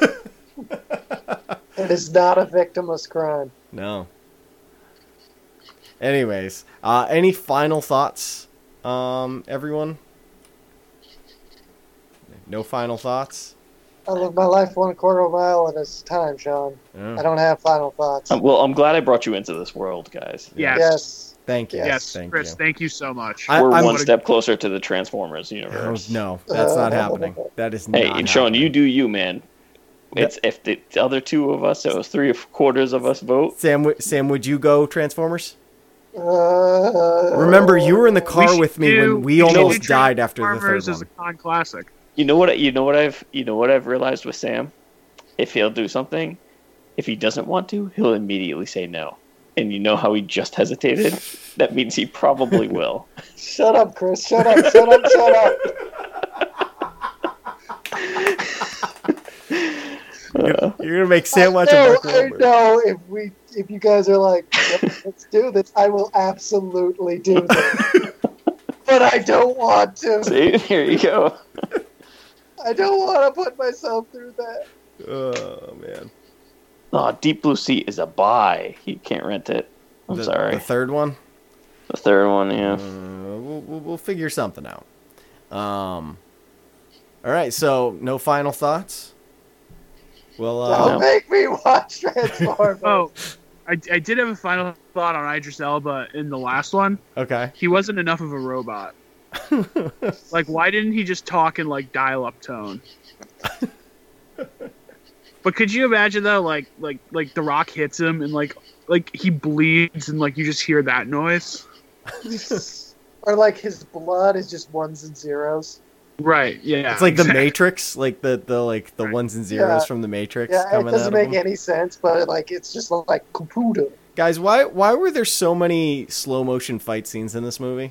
It is not a victimless crime.
no. Anyways, uh, any final thoughts, um, everyone? No final thoughts.
I live my life one quarter of a mile at a time, Sean.
Oh,
I don't have final thoughts.
Um, well, I'm glad I brought you into this world, guys.
Yes.
Yes.
Thank you.
Yes,
thank
Chris.
you.
Thank you so much.
I-
We're
I'm-
one step closer to the Transformers
Oh,
universe.
no, that's not
Uh,
happening. That is
Hey,
not
and Sean,
happening.
you do you, man. It's if the other two of us, it was three quarters of us vote.
Sam, w- Sam, would you go Transformers?
Uh,
Remember, you were in the
We
car
should
with me
do-
when we
should do
almost died after the
Transformers
third
as
one.
a con classic.
You know what? You know what I've you know what I've realized with Sam. If he'll do something, if he doesn't want to, he'll immediately say no. And you know how he just hesitated? That means he probably will.
Shut up, Chris. Shut up. Shut up. Shut up.
Uh,
You're gonna make Sam watch
no,
a Mark
I
Wahlberg.
know if we, if you guys are like, yep, let's do this, I will absolutely do this. But I don't want to.
see, here you go.
I don't want to put myself through that.
Oh man.
Oh, Deep Blue Sea is a buy. You can't rent it. I'm
the,
sorry.
The third one.
The third one, yeah.
Uh, we'll, we'll we'll figure something out. Um. All right. So no final thoughts. Well, uh,
Don't make me watch Transformers.
Oh, I, I did have a final thought on Idris Elba in the last one.
okay.
He wasn't enough of a robot. Like, why didn't he just talk in like dial-up tone? But could you imagine though, like like like The Rock hits him and like like he bleeds and like you just hear that noise?
Or like his blood is just ones and zeros.
Right. Yeah.
It's like
exactly.
the Matrix, like the, the like the
Right.
ones and zeros
Yeah.
from the Matrix.
Yeah, it
coming
doesn't
out of
make
them.
any sense, but like it's just like computer.
Guys, why why were there so many slow motion fight scenes in this movie?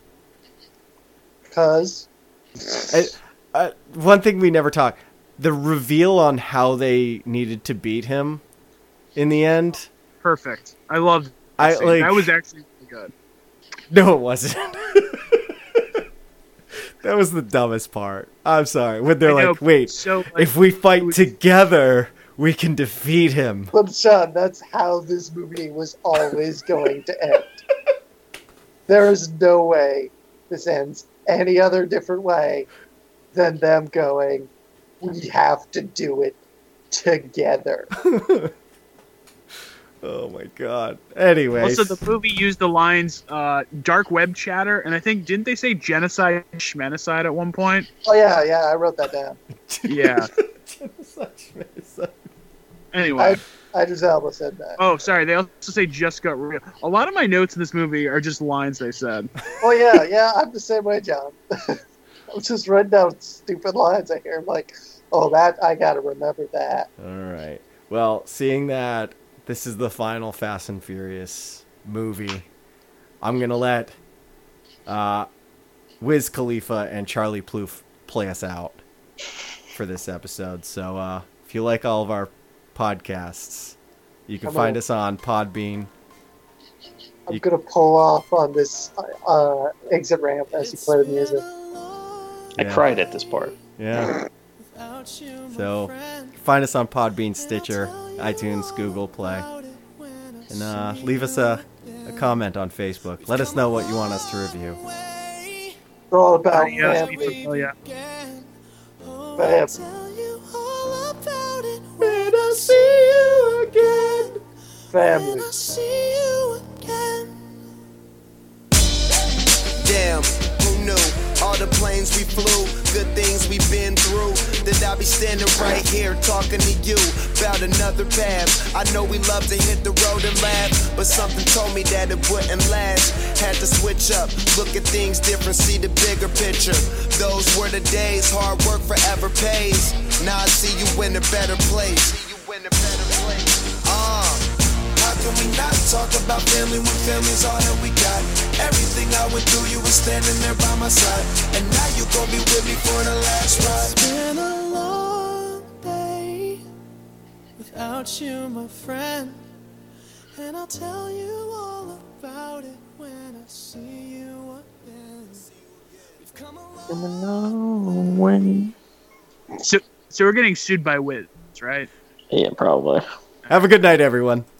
Because
I, uh, one thing we never talked: the reveal on how they needed to beat him in the end.
Perfect. I loved that
I
scene.
like
That was actually really good.
No, it wasn't. That was the dumbest part. I'm sorry. When they're
I know,
like, wait,
so, like,
if we fight
it was-
together, we can defeat him.
But Sean, that's how this movie was always going to end. There is no way this ends any other different way than them going, we have to do it together.
Oh my god. Anyways.
Also, the movie used the lines uh, "dark web chatter," and I think didn't they say genocide, schmenocide at one point?
Oh yeah, yeah, I wrote that down.
Yeah. Anyway.
I, Idris Elba said that.
Oh, sorry. They also say "just got real." A lot of my notes in this movie are just lines they said.
Oh yeah, yeah, I'm the same way, John. I'm just writing down stupid lines I hear. I'm like, oh, that I gotta remember that.
All right. Well, seeing that this is the final Fast and Furious movie, I'm going to let uh, Wiz Khalifa and Charlie Plouffe play us out for this episode. So uh, if you like all of our podcasts, you can
I'm
find
gonna-
us on Podbean.
I'm
You-
gonna pull off on this uh, exit ramp as you play the music.
I
Yeah.
cried at this part.
Yeah. So find us on Podbean, Stitcher, iTunes, Google Play. And uh, leave us a, a comment on Facebook. Let us know what you want us to review.
We're all about
Uh, yes,
family.
we- oh yeah.
Family.
When I see you again.
Family.
Damn, who knew? All the planes we flew, good things we've been through. That I'll be standing right here talking to you about another path. I know we love to hit the road and laugh, but something told me that it wouldn't last. Had to switch up, look at things different, see the bigger picture. Those were the days, hard work forever pays. Now I see you in a better place. See you in a better place. Uh. How can we not talk about family when family's all that we got? Everything I went through, you were standing there by my side. And now you gon' be with me for the last ride.
It's been a long day without you, my friend. And I'll tell you all about it when I see you again. We've come a long
When?
So, so we're getting sued by Wiz, right?
Yeah, probably.
Have a good night, everyone.